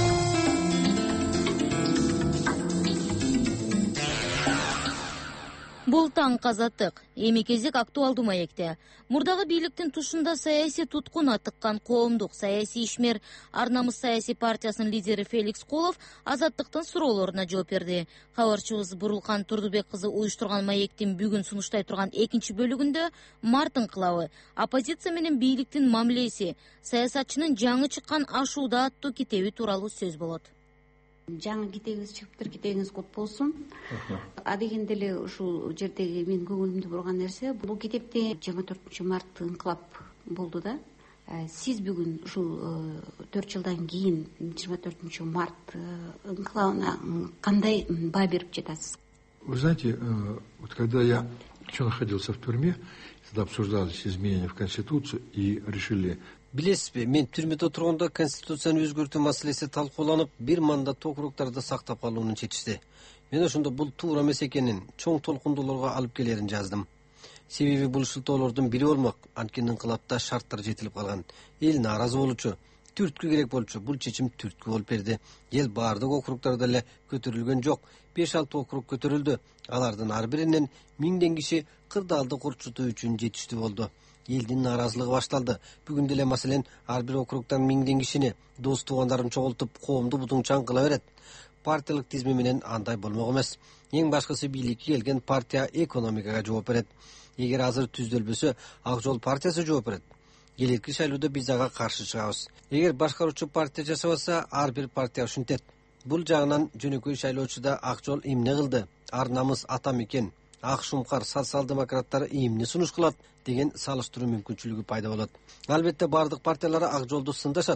Бул таң Азаттык. Эми кезек актуалдуу маекте. Мурдагы бийликтин тушунда саясий туткун атыккан коомдук саясий ишмер Ар намыс саясий партиясынын лидери Феликс Колов Азаттыктын суроолоруна жооп берди. Кабарчыбыз Бурулкан Турдубек кызы уюштурган маектин бүгүн сунуштай турган экинчи бөлүгүндө март ыңкылабы, оппозиция менен бийликтин мамилеси, саясатчынын жаңы чыккан Ашууда аттуу китеби тууралуу сөз болот. Жаңы китебиңиз чыгыптыр, китебиңиз кут болсун. А дегенде эле ушул жердеги мен көңүлүмдү бурган нерсе, бул китепте жыйырма төртүнчү март ыңкылап болду да. Сиз бүгүн ушул төрт жылдан кийин жыйырма төртүнчү март ыңкылабына кандай баа берип жатасыз? Вы знаете, вот когда я еще находился в тюрьме, когда обсуждались изменения в Конституцию и решили... Билесизби, мен түрмөдө турганда конституцияны өзгөртүү маселеси талкууланып, бир мандат округдарды сактап калууну чечишти. Мен ошондо бул туура эмес экенин, чоң толкундуулорго алып келерин жаздым. Себеби бул шылтоолордун бири болмок, анткени ыңкылапта шарттар жетилип калган. Эл нааразы болчу, түрткү керек болчу. Бул чечим түрткү болуп берди. Эл баардык округдарда эле көтөрүлгөн жок. беш алты округ көтөрүлдү. Алардын ар биринен миңден киши кырдаалды курчутуу үчүн жетиштүү болду. Элдин нааразылыгы башталды. Бүгүн деле маселен ар бир округдан миңден кишини дос туугандарын чогултуп коомду бутуңчан кыла берет. Партиялык тизме менен андай болмок эмес. Эң башкысы бийликке келген партия экономикага жооп берет. Эгер азыр түздөлбөсө, Ак Жол партиясы жооп берет. Келерки шайлоодо биз ага каршы чыгабыз. Эгер башкаруучу партия жасабаса, ар бир партия ушинтет. Бул жагынан жөнөкөй шайлоочуда Ак Жол эмне кылды? Ар намыс атам экен. Ак Шумкар социал-демократтар эмне сунуш кылат деген салыштыруу мүмкүнчүлүгү пайда болот. Албетте бардык партиялар Ак Жолду сындашат.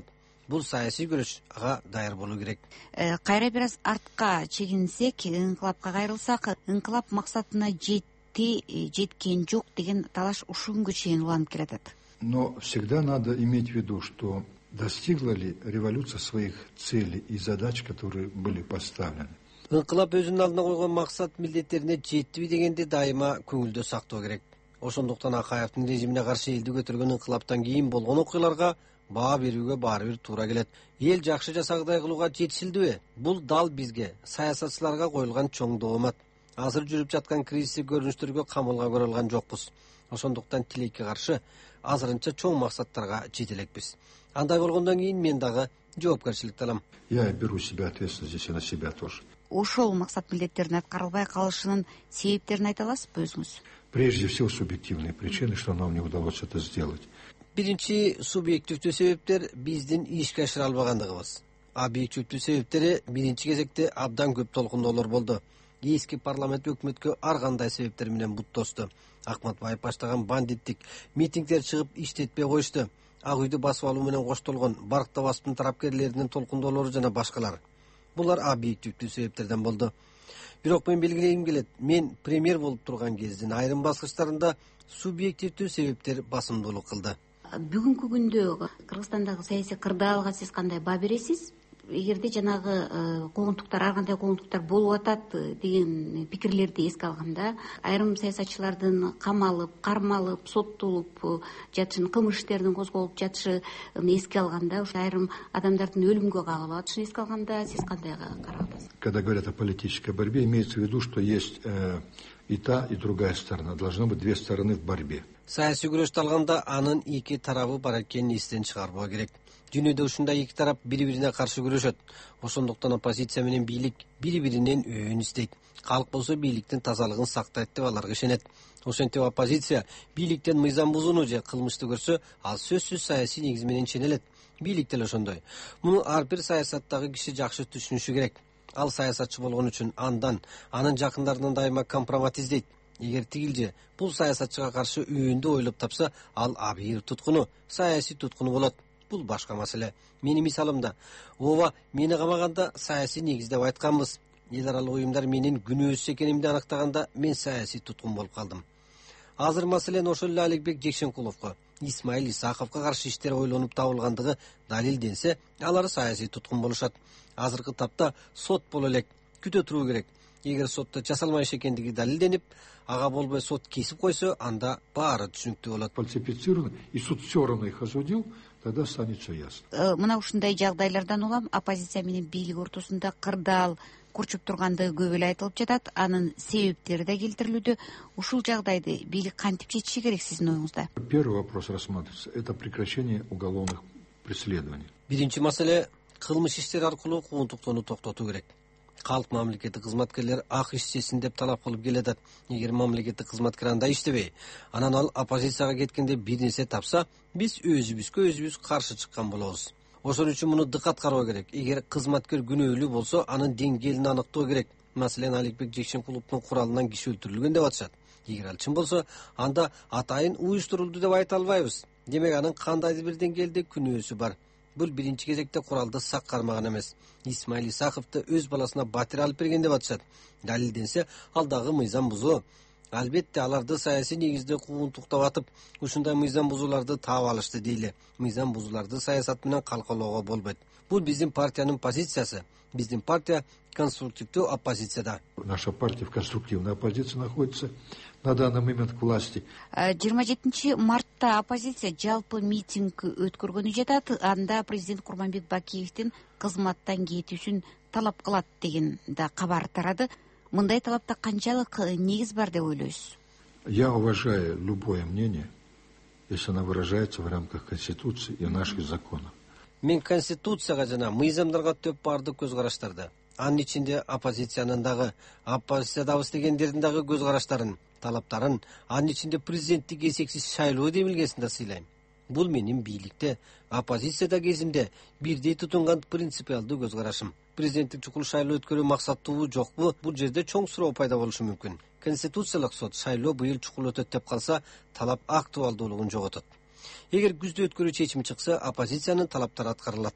бул саясий күрөш ага даяр болуу керек. Кайра бир аз артка чегинсек, инкылапка кайрылсак, инкылап максатына жетти, жеткен жок деген талаш ушул күнгө чейин уланып келатат. Но всегда надо иметь в виду, что достигла ли революция своих целей и задач, которые были поставлены. Инкылап өзүнүн алдына койгон максат милдеттерине жеттиби дегенди дайыма көңүлдө сактоо керек. Ошондуктан Акаевдин режимине каршы элди көтөргөн инкылаптан кийин болгон окуяларга баа берүүгө баары бир туура келет. Эл жакшы жасагыдай кылууга жетишилдиби? Бул дал бизге, саясатчыларга коюлган чоң доомат. Азыр жүрүп жаткан кризис көрүнүштөргө камылга көрө алган жокпуз. Ошондуктан тилекке каршы азырынча чоң максаттарга жете элекпиз. Андай болгондон кийин мен дагы жоопкерчиликти алам. Я беру себя ответственность здесь и на себя тоже. Ошол максат милдеттердин аткарылбай калышынын себептерин айта аласызбы өзүңүз? Прежде всего субъективные причины, что нам не удалось это сделать. Биринчи субъективдүү себептер биздин ишке ашыра албагандыгыбыз. Объективдүү себептери биринчи кезекте абдан көп толкундоолор болду. Эски парламент өкмөткө ар кандай себептер менен бут тосту. Акматбаев баштаган бандиттик митингдер чыгып иштетпей коюшту. Ак үйдү басып алуу менен коштолгон Баркта басыптын тарапкерлеринин толкундоолору жана башкалар. Булар объективдүү себептерден болду. Бирок мен белгилегим келет, мен премьер болуп турган кездин айрым баскычтарында субъективдүү себептер басымдуулук кылды. Бүгүнкү күндө Кыргызстандагы саясий кырдаалга сиз кандай баа бересиз? Эгерде жанагы куугунтуктар, ар кандай куугунтуктар болуп атат деген пикирлерди эске алганда, айрым саясатчылардын камалып, кармалып, соттолуп жатышын, кылмыш иштеринин козголуп жатышын эске алганда, ушу айрым адамдардын өлүмгө кагылып атышын эске алганда, сиз кандай карап атасыз? Когда говорят о политической борьбе, имеется в виду, что есть э, и та, и другая сторона. Должно быть две стороны в борьбе. Саясий күрөштү алганда анын эки тарабы бар экенин эстен чыгарбоо керек. Дүйнөдө ушундай эки тарап бири-бирине каршы күрөшөт. Ошондуктан оппозиция менен бийлик бири-биринен өөн издейт. Калк болсо бийликтин тазалыгын сактайт деп аларга ишенет. Ошентип оппозиция бийликтен мыйзам бузууну же кылмышты көрсө, ал сөзсүз саясий негиз менен ченелет. Бийлик деле ошондой. Муну ар бир саясаттагы киши жакшы түшүнүшү керек. Ал саясатчы болгон үчүн андан, анын жакындарынан дайыма компромат издейт. Эгер тигилже бул саясатчыга каршы үйүндү ойлоп тапса, ал абийир туткуну, саясий туткуну болот. Бул башка маселе. Менин мисалымда, ооба, мени камаганда саясий негиз деп айтканбыз. Эл аралык уюмдар менин күнөөсүз экенимди аныктаганда мен саясий туткун болуп калдым. Азыр маселен ошол эле Аликбек Жекшенкуловго, Исмаил Исаховго каршы иштер ойлонуп табылгандыгы далилденсе, алар саясий туткун болушат. Азыркы тапта сот боло элек, күтө туруу керек. Эгер сотто жасалмай экендиги далилденип, ага болбой сот кесип койсо, анда баары түшүнүктүү болот. Фальсифицировано, и суд все равно их осудил, тогда станет все ясно. Мына ушундай жагдайлардан улам оппозиция менен бийлик ортосунда кырдаал курчуп тургандыгы көп эле айтылып жатат, анын себептери да келтирилүүдө. Ушул жагдайды бийлик кантип чечиши керек сиздин оюңузда? Первый вопрос рассматривается — это прекращение уголовных преследований. Биринчи маселе кылмыш иштер аркылуу куугунтуктоону токтотуу керек. Калк мамлекеттик кызматкерлер ак иштесин деп талап кылып келатат. Эгер мамлекеттик кызматкер анда иштебей, анан ал оппозицияга кеткенде бир нерсе тапса, биз өзүбүзгө өзүбүз каршы чыккан болобуз. Ошон үчүн муну дыкат кароо керек. Эгер кызматкер күнөөлүү болсо, анын деңгээлин аныктоо керек. Маселен, Аликбек Жекшенкуловдун куралынан киши өлтүрүлгөн деп атышат. Эгер ал чын болсо, анда атайын уюштурулду деп айта албайбыз. Демек анын кандайдыр бир деңгээлде күнөөсү бар. Бул биринчи кезекте куралды сак кармаган эмес. Исмаил Исаховду өз баласына батир алып берген деп атышат. Далилденсе, ал дагы мыйзам бузуу. Албетте аларды саясий негизде куугунтуктап атып, ушундай мыйзам бузууларды таап алышты дейли. Мыйзам бузууларды саясат менен калкалоого болбойт. Бул биздин партиянын позициясы. Биздин партия конструктивдүү оппозицияда. Наша партия в конструктивной оппозиции находится на данный момент к власти. жыйырма жетинчи мартта оппозиция жалпы митинг өткөргөнү жатат. Анда президент Курманбек Бакиевдин кызматтан кетүүсүн талап кылат деген да кабар тарады. Мындай талапта канчалык негиз бар деп ойлойсуз? Я уважаю любое мнение, если оно выражается в рамках Конституции и наших законов. Мен конституцияга жана мыйзамдарга төп бардык көз караштарды, анын ичинде оппозициянын дагы, оппозициядабыз дегендердин дагы көз караштарын, талаптарын, анын ичинде президенттик эсексиз шайлоо демилгесин да сыйлайм. Бул менин бийликте, оппозицияда кезимде бирдей тутунган принципиалдуу көз карашым. Президенттик чукул шайлоо өткөрүү максаттуубу жокпу? Бул жерде чоң суроо пайда болушу мүмкүн. Конституциялык сот шайлоо быйыл чукул өтөт деп калса, талап актуалдуулугун жоготот. Эгер күздө өткөрүү чечими чыкса, оппозициянын талаптары аткарылат.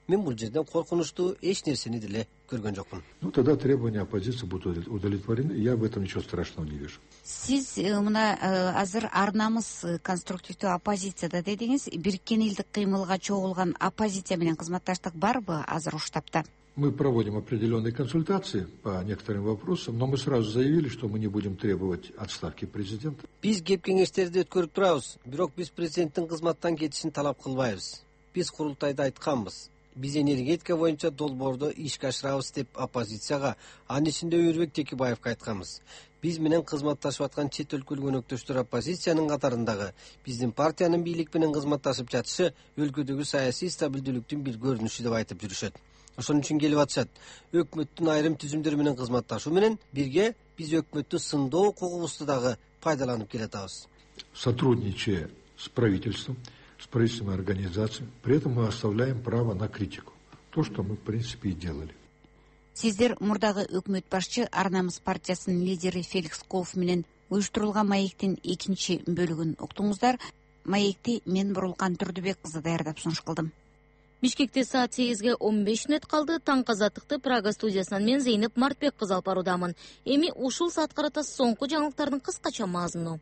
Мен бул жерден коркунучтуу эч нерсени деле көргөн жокмун. Ну, тогда требования оппозиции будут удовлетворены, и я в этом ничего страшного не вижу. Сиз мына азыр ар намыс конструктивдүү оппозицияда дедиңиз. Бириккен элдик кыймылга чогулган оппозиция менен кызматташтык барбы азыр ушу тапта? Мы проводим определенные консультации по некоторым вопросам, но мы сразу заявили, что мы не будем требовать отставки президента. Биз кеп кеңештерди өткөрүп турабыз, бирок биз президенттин кызматтан кетишин талап кылбайбыз. Биз курултайда айтканбыз. Биз энергетика боюнча долбоорду ишке ашырабыз деп оппозицияга, анын ичинде Өрбек Текебаевге айтканбыз. Биз менен кызматташып аткан чет өлкөлүк өнөктөштөр оппозициянын катарындагы биздин партиянын бийлик менен кызматташып жатышы өлкөдөгү саясий стабилдүүлүктүн бир көрүнүшү деп айтып жүрүшөт. Ошон үчүн келип атышат. Өкмөттүн айрым түзүмдөрү менен кызматташуу менен бирге биз өкмөттү сындоо укугубузду дагы пайдаланып келатабыз. Сотрудничая с правительством, с правительственными организациями, при этом мы оставляем право на критику. То, что мы, в принципе, и делали. Сиздер мурдагы өкмөт башчы Ар намыс партиясынын лидери Феликс Колов менен уюштурулган маектин экинчи бөлүгүн уктуңуздар. Маекти мен Бурулкан Түрдүбек кызы даярдап сунуш кылдым. Бишкекте саат сегизге он беш мүнөт калды. Таң казаттыкты Прага студиясынан мен Зейнеп Мартбек кызы алып баруудамын. Эми ушул саат карата соңку жаңылыктардын кыскача мазмуну.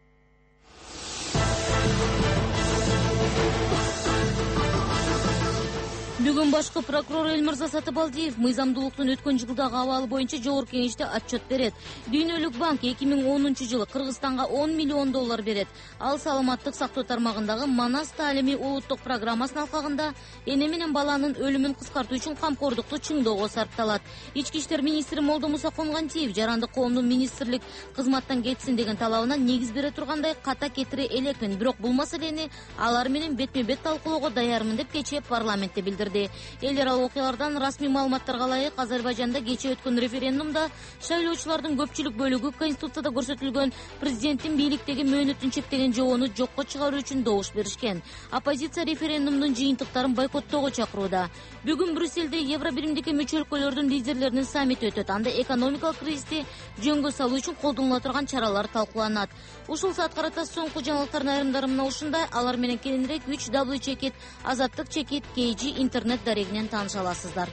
Бүгүн башкы прокурор Элмирза Сатыбалдиев мыйзамдуулуктун өткөн жылдагы абалы боюнча жогорку кеңеште отчет берет. Дүйнөлүк банк эки миң онунчу жылы Кыргызстанга он миллион доллар берет. Ал саламаттык сактоо тармагындагы Манас таалимий улуттук программасынын алкагында эне менен баланын өлүмүн кыскартуу үчүн камкордукту чыңдоого сарпталат. Ички иштер министри Молдомуса Конгантиев жарандык коомдун министрлик кызматтан кетсин деген талабына негиз бере тургандай ката кетире элекмин. Бирок бул маселени алар менен бетме-бет талкуулоого даярмын деп кечээ парламентте билдирди. Эл аралык окуялардан расмий маалыматтарга ылайык Азербайжанда кечээ өткөн референдумда шайлоочулардын көпчүлүк бөлүгү Конституцияда көрсөтүлгөн президенттин бийликтеги мөөнөтүн чектеген жобону жокко чыгаруу үчүн добуш беришкен. Оппозиция референдумдун жыйынтыктарын бойкоттоого чакырууда. Бүгүн Брюссельде Евробиримдикке мүчө өлкөлөрдүн лидерлеринин саммити өтөт. Анда экономикалык кризисти жөнгө салуу үчүн колдонула турган чаралар талкууланат. Ушул саат карата соңку жаңылыктардын айрымдары мына ушундай. Алар менен кененирээк үч дабл ю чекит азаттык чекит кей жи интернет дарегинен тааныша аласыздар.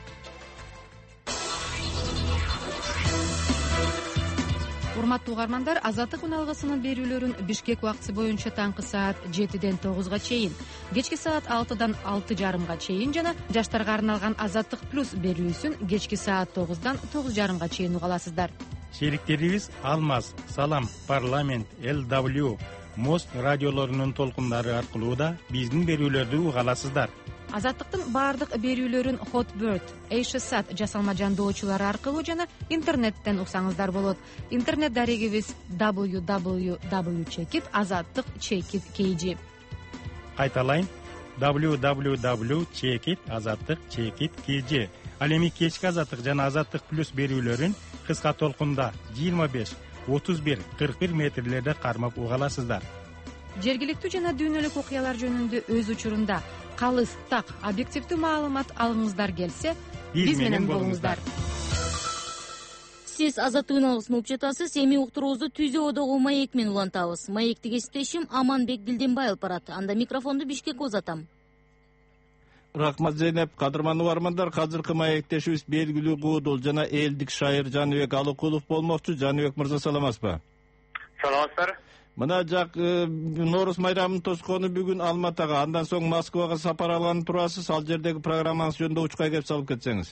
Урматтуу угармандар, Азаттык үналгысынын берүүлөрүн Бишкек убактысы боюнча таңкы саат жетиден тогузга чейин, кечки саат алтыдан алты жарымга чейин жана жаштарга арналган Азаттык плюс берүүсүн кечки саат тогуздан тогуз жарымга чейин уга аласыздар. Шериктерибиз Алмаз, Салам, Парламент, эл дабл ю, Мост радиолорунун толкундары аркылуу да биздин берүүлөрдү уга аласыздар. Азаттыктын баардык берүүлөрүн Hotbird, Эйшесат жасалма жандоочулары аркылуу жана интернеттен уксаңыздар болот. Интернет дарегибиз дабл ю дабл ю дабл ю чекит азаттык чекит кей жи. Кайталайын, дабл ю дабл ю дабл ю чекит азаттык чекит кей жи. Ал эми кечки Азаттык жана Азаттык плюс берүүлөрүн кыска толкунда жыйырма беш, отуз бир, кырк бир метрлерде кармап уга аласыздар. Жергиликтүү жана дүйнөлүк окуялар жөнүндө өз учурунда калыс, так, объективдүү маалымат алыңыздар келсе, биз менен болуңуздар. Сиз Азаттык үналгысын угуп жатасыз. Эми уктуруубузду Түзө одогу маек менен улантабыз. Маекти кесиптешим Аманбек Дилденбай алып барат. Анда микрофонду Бишкекке узатам. Рахмат Зейнеп, кадырман угармандар, азыркы маектешибиз белгилүү куудул жана элдик шайыр Жаныбек Алыкулов болмокчу. Жаныбек мырза, саламатсызбы? Саламатсыздар. Мына жак Нооруз майрамынын тоскону бүгүн Алматага, андан соң Москвага сапар алган турасыз. Ал жердеги программаңыз жөнүндө учкай кеп салып кетсеңиз.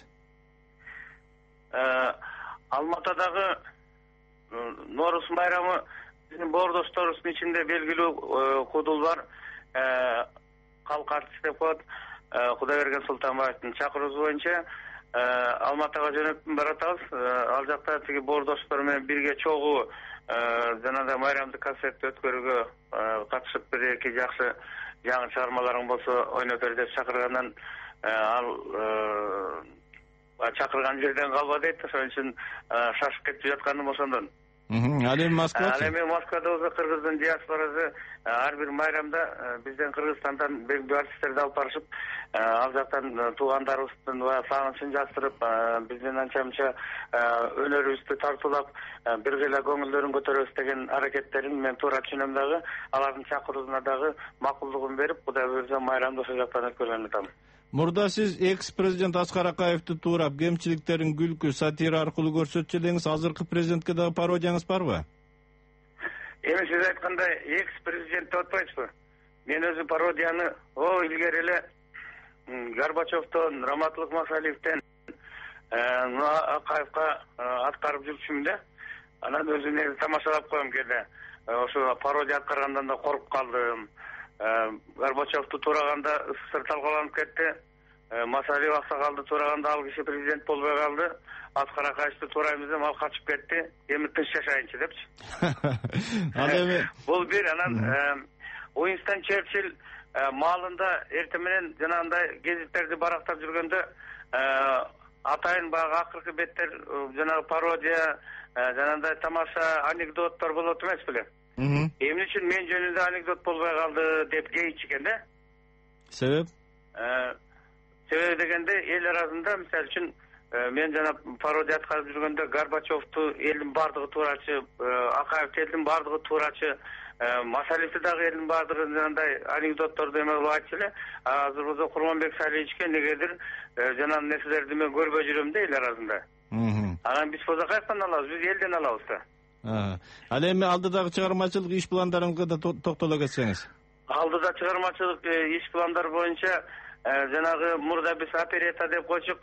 Алматадагы Нооруз майрамы биздин боордошторубуздун ичинде белгилүү куудул бар. Калк артист деп коет. Кудайберген Султанбаевдин чакыруусу боюнча Алматага жөнөп баратабыз. Ал жакта тиги боордоштор менен бирге чогуу жанагы майрамдык концертти өткөрүүгө катышып бир эки жакшы жаңы чыгармаларың болсо ойнотор деп чакыргандан ал чакырган жерден калба дейт. Ошон үчүн шашып кетип жатканым ошондон. Ал эми Москва. Ал эми Москвада Кыргыздын диаспорасы ар бир майрамда бизден Кыргызстандан белгилүү артисттерди алып барышып, ал жактан туугандарыбыздын сагынычын жастырып, биздин анча-мынча өнөрүбүздү тартуулап, бир гыйла көңүлдөрүн көтөрөбүз деген аракеттерин мен туура түшүнөм дагы. Алардын чакырууна дагы макулдугун берип, Кудай буйрса майрамды ошол жактан өткөргөнү атам. Мурда сиз экс президент Аскар Акаевди туурап кемчиликтерин күлкү, сатира аркылуу көрсөтчү элеңиз, азыркы президентке дагы пародияңыз барбы? Эми сиз айткандай экс президент деп атпайсызбы? Мен өзү пародияны о илгери эле Горбачевдон, Раматлык Масалиевден Акаевка аткарып жүрчүмүн да. Анан өзүн тамашалап коем кээде. Ошо пародия аткаргандан да коруп калдым. Горбачевду туураганда СССР талкаланып кетти. Масалиев аксакалды туураганда ал киши президент болбой калды. Аскар Акаевди туурайбыз деп ал качып кетти. Эми тынч жашайынчы депчи. Ал эми бул бир. Анан Уинстон Черчилль маалында эртең менен жанагындай гезиттерди барактап жүргөндө атайын баягы акыркы беттер жанагы пародия, жанагындай тамаша анекдоттор болот эмес беле? Эмне үчүн мен жөнүндө анекдот болбой калды деп кейчи экен да. Себеп? Себеби дегенде эл арасында мисалы үчүн мен жана пародия аткарып жүргөндө Горбачевду элдин бардыгы туурачы, Акаевди элдин бардыгы туурачы, Масалиевди дагы элдин бардыгы жанагындай анекдотторду эме кылып айтчу эле. Азыр болсо Курманбек Салиевичке негедир жанагы нерселерди мен көрбөй жүрөм да эл арасында. Анан биз бозо каяктан алабыз? Биз элден алабыз да. Ал эми алдыдагы чыгармачылык иш пландарыңызга да токтоло кетсеңиз. Алдыда чыгармачылык иш пландар боюнча жанагы мурда биз оперета деп койчук.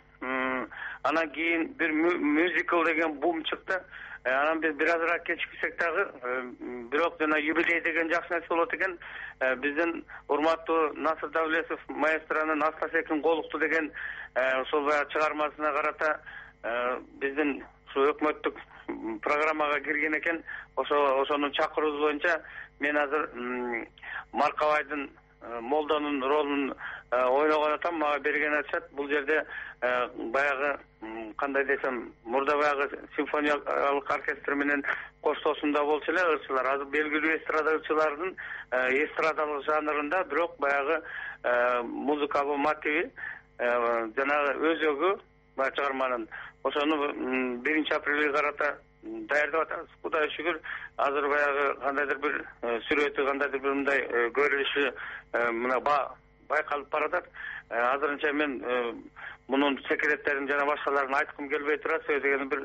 Анан кийин бир мюзикл деген бум чыкты. Анан биз бир азыраак кечиксек дагы, бирок жана юбилей деген жакшы нерсе болот экен. Биздин урматтуу Насыр Давлетов маэстронун Астасекин колукту деген ошол баягы чыгармасына карата биздин ушу өкмөттүк программага кирген экен. Ошо ошонун чакыруусу боюнча мен азыр Маркабайдын Молдонун ролун ойногон атам, мага берген атышат. Бул жерде баягы кандай десем, мурда баягы симфониялык оркестр менен коштоосунда болчу эле ырчылар. Азыр белгилүү эстрада ырчылардын эстрадалык жанрында, бирок баягы музыкалык мотиви жанагы өзөгү баягы чыгарманын. Ошону биринчи апрелге карата даярдап атабыз. Кудайга шүгүр, азыр баягы кандайдыр бир сүрөтү, кандайдыр бир мындай көрүнүшү мына байкалып баратат. Азырынча мен мунун секреттерин жана башкаларын айткым келбей турат. Себеби деген бир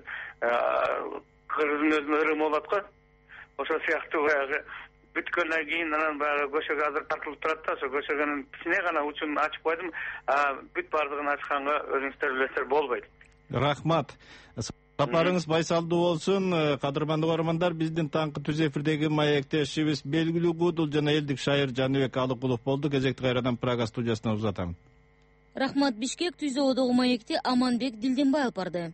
кыргыздын өзүнө ырым болот го. Ошол сыяктуу баягы бүткөндөн кийин анан баягы көшөгө азыр тартылып турат да, ошо көшөгөнүн кичине гана учун ачып койдум. Бүт бардыгын ачканга өзүңүздөр билесиздер болбойт. Рахмат. Сапарыңыз байсалдуу болсун. Кадырмандуу көрөрмандар, биздин таңкы түз эфирдеги маектешибиз белгилүү куудул жана элдик шайыр Жаныбек Алыкулов болду. Кезекти кайрадан Прага студиясына узатам. Рахмат. Бишкек түз оодогу маекти Аманбек Дилденбай алып барды.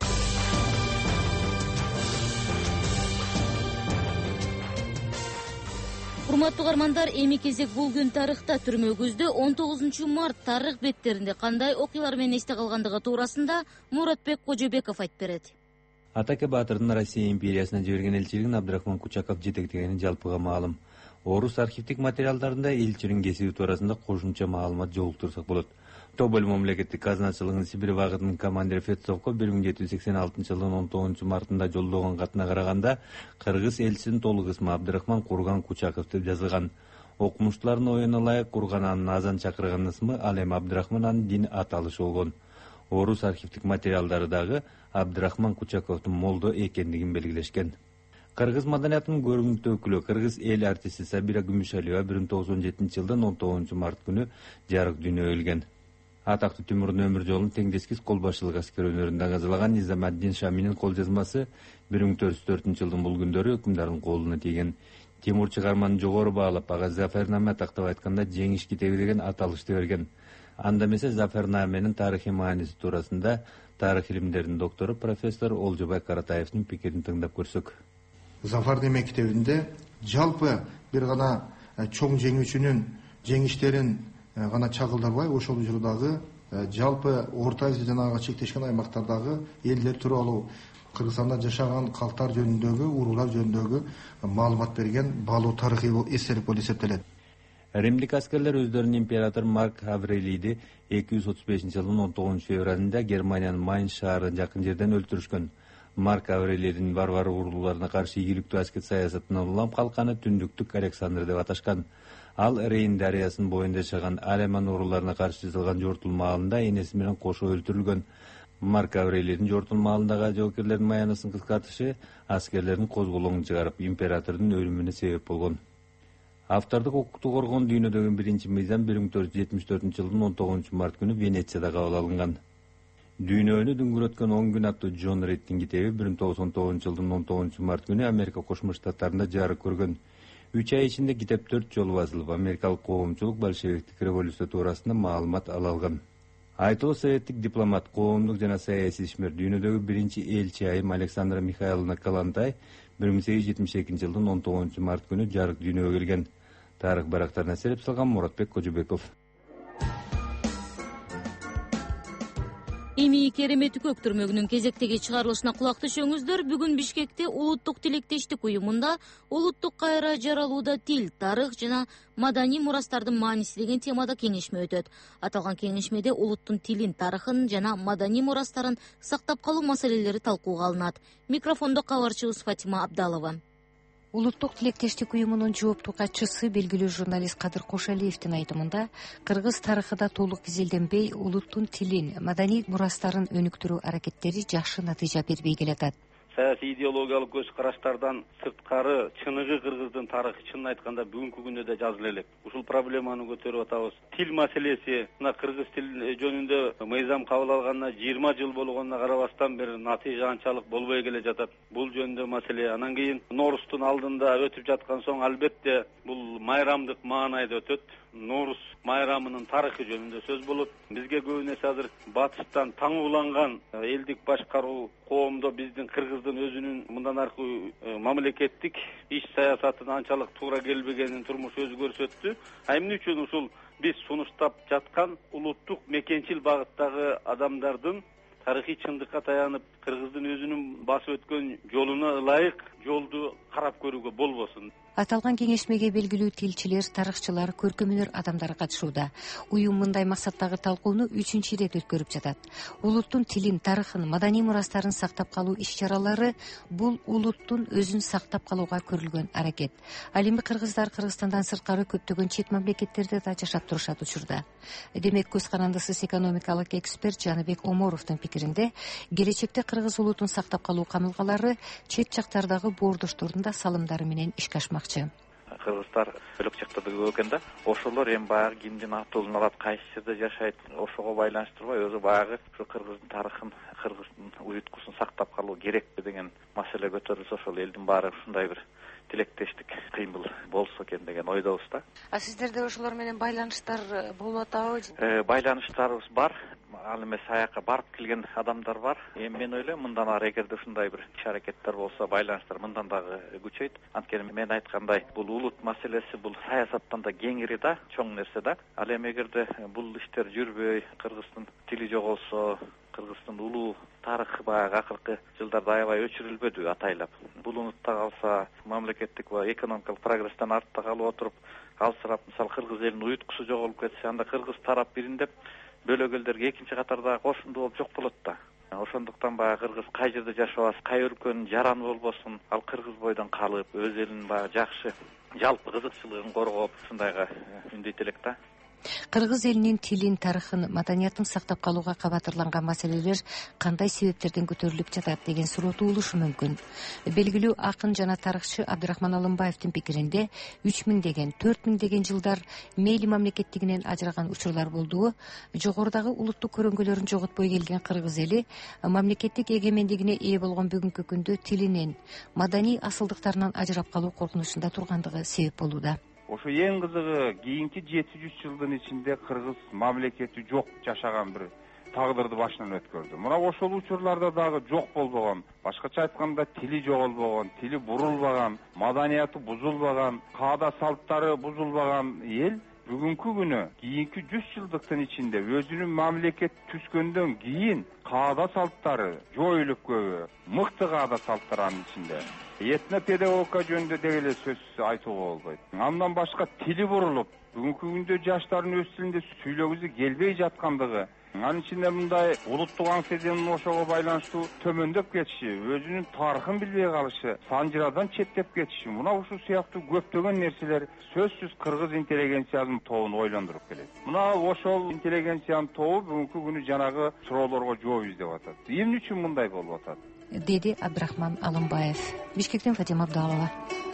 Урматтуу угармандар, эми кезек бул күн тарыхта түрмөгүздө он тогузунчу март тарых беттеринде кандай окуялар менен эсте калгандыгы туурасында Муратбек Кожобеков айтып берет. Атаке Баатырдын Россия империясына жиберген элчилигин Абдрахман Кучаков жетектегени жалпыга маалым. Орус архивдик материалдарында элчинин кесиби туурасында кошумча маалымат жолуктурсак болот. Тобөл мамлекеттик казначылыгынын Сибирь багытынын командири Фетцовго бир миң жети жүз сексен алтынчы жылдын он тогузунчу мартында жолдогон катына караганда кыргыз элчисинин толук ысмы Абдрахман Курган Кучаков деп жазылган. Окумуштуулардын оюна ылайык Курган анын азан чакырган ысмы, ал эми Абдрахман анын дин аталышы болгон. Орус архивдик материалдары дагы Абдрахман Кучаковдун молдо экендигин белгилешкен. Кыргыз маданиятынын көрүнүктүү өкүлү, кыргыз эл артисти Сабира Күмүшалиева бир миң тогуз жүз он жетинчи жылдын он тогузунчу март күнү жарык дүйнөгө келген. Атактуу Тимурдун өмүр жолун теңдескиз кол башчылык аскер өнөрүндө казалаган Низамаддин Шаминин кол жазмасы бир миң төрт жүз төртүнчү жылдын бул күндөрү өкүмдардын колуна тийген. Тимур чыгарманы жогору баалап, ага Зафернаме атактап айтканда жеңиш китеби деген аталышты берген. Анда эмесе Зафернаменин тарыхый мааниси туурасында тарых илимдеринин доктору профессор Олжобай Каратаевдин пикирин тыңдап көрсөк. Зафернаме китебинде жалпы бир гана чоң жеңүүчүнүн жеңиштерин гана чагылдырбай, ошол учурдагы жалпы Орто Азия жана чектешкен аймактардагы элдер тууралуу, Кыргызстанда жашаган калктар жөнүндөгү, уруулар жөнүндөгү маалымат берген баалуу тарыхый эсселик болуп эсептелет. Римдик аскерлер өздөрүнүн император Марк Аврелийди эки жүз отуз бешинчи жылдын он тогузунчу февралында Германиянын Майнц шаарына жакын жерден өлтүрүшкөн. Марк Аврелийдин барбар урууларына каршы ийгиликтүү аскер саясатынан улам калканы түндүктүк Александр деп аташкан. Ал Рейн дарыясынын боюнда жашаган алеман урууларына каршы жасалган жортулма маалында энеси менен кошо өлтүрүлгөн. Марк Аврелийдин жортулма маалындагы жоокерлердин маянысын кыскартышы аскерлердин козголоңун чыгарып, императордун өлүмүнө себеп болгон. Автордук укукту коргоон дүйнөдөгү биринчи мыйзам бир миң төрт жүз жетимиш төртүнчү жылдын он тогузунчу март күнү Венецияда кабыл алынган. Дүйнөнү дүңгүрөткөн он күн аттуу Джон Риддин китеби бир миң тогуз жүз он тогузунчу жылдын он тогузунчу март күнү Америка Кошмо Штаттарында жарык көргөн. Үч ай ичинде китеп төрт жолу басылып, америкалык коомчулук большевиктик революция туурасында маалымат ала алган. Айтылуу советтик дипломат, коомдук жана саясий ишмер, дүйнөдөгү биринчи элчи айым Александра Михайловна Калантай бир миң сегиз жүз жетимиш экинчи жылдын он тогузунчу март күнү жарык дүйнөгө келген. Тарых барактарына сереп салган Муратбек Кожобеков. Эми керемет үкөк түрмөгүнүн кезектеги чыгарылышына кулак түшөңүздөр. Бүгүн Бишкекте улуттук тилектештик уюмунда улуттук кайра жаралууда тил, тарых жана маданий мурастардын мааниси деген темада кеңешме өтөт. Аталган кеңешмеде улуттун тилин, тарыхын жана маданий мурастарын сактап калуу маселелери талкууга алынат. Микрофондо кабарчыбыз Фатима Абдалова. Улуттук тилектештик уюмунун жооптуу катчысы белгилүү журналист Кадыр Кошалиевдин айтымында, кыргыз тарыхыда толук изилденбей, улуттун тилин, маданий мурастарын өнүктүрүү аракеттери жакшы натыйжа бербей келатат. Саясий идеологиялык көз караштардан сырткары чыныгы кыргыздын тарыхы чынын айтканда бүгүнкү күндө да жазыла элек. Ушул проблеманы көтөрүп атабыз. Тил маселеси, мына кыргыз тил жөнүндө мыйзам кабыл алганына жыйырма жыл болгонуна карабастан бери натыйжа анчалык болбой келе жатат. Бул жөнүндө маселе. Анан кийин Ноорустун алдында өтүп жаткан соң албетте бул майрамдык маанайда өтөт. Ноорус майрамынын тарыхы жөнүндө сөз болот. Бизге көбүнесе азыр батыштан таң уланган элдик башкаруу коомдо биздин кыргыздын өзүнүн мындан аркы мамлекеттик иш саясатына анчалык туура келбегенин турмуш өзү көрсөттү. А эмне үчүн ушул биз сунуштап жаткан улуттук мекенчил багыттагы адамдардын тарыхый чындыкка таянып кыргыздын өзүнүн басып өткөн жолуна ылайык жолду карап көрүүгө болбосун. Аталган кеңешмеге белгилүү тилчилер, тарыхчылар, көркөмөнөр адамдар катышууда. Уюм мындай максаттагы талкууну үчүнчү ирет өткөрүп жатат. Улуттун тилин, тарыхын, маданий мурастарын сактап калуу иш-чаралары бул улуттун өзүн сактап калууга көрүлгөн аракет. Ал эми кыргыздар Кыргызстандан сырткары көптөгөн чет мамлекеттерде да жашап турушат учурда. Демек, көз карандысыз экономикалык эксперт Жаныбек Оморовдун пикиринде, келечекте кыргыз улутун сактап калуу камылгалары чет жактардагы боордоштордун да салымдары менен ишке ашмак. Кыргыздар бөлөк жактарда көп экен да. Ошолор эми баягы кимдин атуулун алат, кайсы жерде жашайт, ошого байланыштырбай өзү баягы ушу кыргыздын тарыхын, кыргыздын уюткусун сактап калуу керекпи деген маселе көтөрүлсө, ошол элдин баары ушундай бир тилектештик кыймыл болсо экен деген ойдобуз да. А сиздерде ошолор менен байланыштар болуп атабы? Э, байланыштарыбыз бар. Ал эми саякка барып келген адамдар бар. Эми мен ойлойм, мындан ары эгерде ушундай бир иш аракеттер болсо, байланыштар мындан дагы күчөйт. Анткени мен айткандай, бул улут маселеси бул саясаттан да кеңири да, чоң нерсе да. Ал эми эгерде бул иштер жүрбөй, кыргыздын тили жоголсо, кыргыздын улуу тарыхы баягы акыркы жылдарда аябай өчүрүлбөдү атайлап. Бул унутта калса, мамлекеттик ва экономикалык прогресстен артта калып отуруп, калсырап, мисалы кыргыз элинин уюткусу жоголуп кетсе, анда кыргыз тарап бириндеп бөлөк элдерге экинчи катарда кошунду болуп жок болот да. Ошондуктан баягы кыргыз кай жерде жашабасын, кай өлкөнүн жараны болбосун, ал кыргыз бойдон калып, өз элинин баягы жакшы жалпы кызыкчылыгын коргоп, ушундайга үндөйт элек да. Кыргыз элинин тилин, тарыхын, маданиятын сактап калууга кабатырланган маселелер кандай себептерден көтөрүлүп жатат деген суроо туулушу мүмкүн. Белгилүү акын жана тарыхчы Абдырахман Алымбаевдин пикиринде үч миңдеген, төрт миңдеген жылдар мейли мамлекеттигинен ажыраган учурлар болдубу, жогорудагы улуттук көрөңгөлөрүн жоготпой келген кыргыз эли мамлекеттик эгемендигине ээ болгон бүгүнкү күндө тилинен, маданий асылдыктарынан ажырап калуу коркунучунда тургандыгы себеп болууда. Ошо эң кызыгы, кийинки жети жүз жылдын ичинде кыргыз мамлекети жок жашаган бир тагдырды башынан өткөрдү. Мына ошол учурларда дагы жок болбогон, башкача айтканда тили жоголбогон, тили бурулбаган, маданияты бузулбаган, каада салттары бузулбаган эл бүгүнкү күнү кийинки жүз жылдыктын ичинде өзүнүн мамлекет түзгөндөн кийин каада салттары жоюлуп көбү, мыкты каада салттарынын ичинде этно педагогика жөнүндө деги эле сөз айтууга болбойт. Андан башка тили бурулуп, бүгүнкү күндө жаштардын өз тилинде сүйлөгүсү келбей жаткандыгы Анын ичинде мындай улуттук аң сезиминин ошого байланыштуу төмөндөп кетиши, өзүнүн тарыхын билбей калышы, санжырадан четтеп кетиши, мына ушул сыяктуу көптөгөн нерселер сөзсүз кыргыз интеллигенциянын тобун ойлондуруп келет. Мына ошол интеллигенциянын тобу бүгүнкү күнү жанагы суроолорго жооп издеп атат. Эмне үчүн мындай болуп атат? Деди Абдрахман Алымбаев. Бишкектен Фатима Абдалова.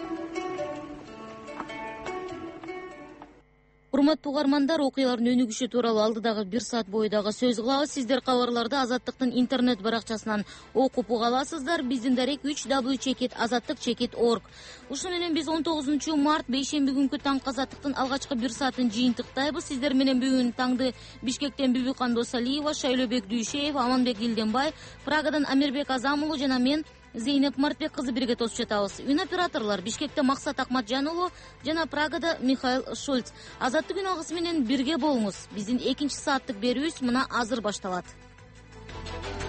Урматтуу угармандар, окуялардын өнүгүшү тууралуу алдыдагы бир саат бою дагы сөз кылабыз. Сиздер кабарларды Азаттыктын интернет баракчасынан окуп уга аласыздар. Биздин дарек үч дабл ю чекит азаттык чекит точка орг. Ушуну менен биз он тогузунчу март бейшемби күнкү таңкы Азаттыктын алгачкы бир саатын жыйынтыктайбыз. Сиздер менен бүгүн таңды Бишкектен Бүбүкан Досалиева, Шайлообек Дүйшеев, Аманбек Илденбай, Прагадан Амирбек Азам уулу жана мен Зейнеп Мартбек кызы бирге тосуп жатабыз. Үн операторлор Бишкекте Максат Акматжан уулу жана Прагада Михаил Шульц. Азаттык күн агысы менен бирге болуңуз. Биздин экинчи сааттык берүүбүз мына азыр башталат.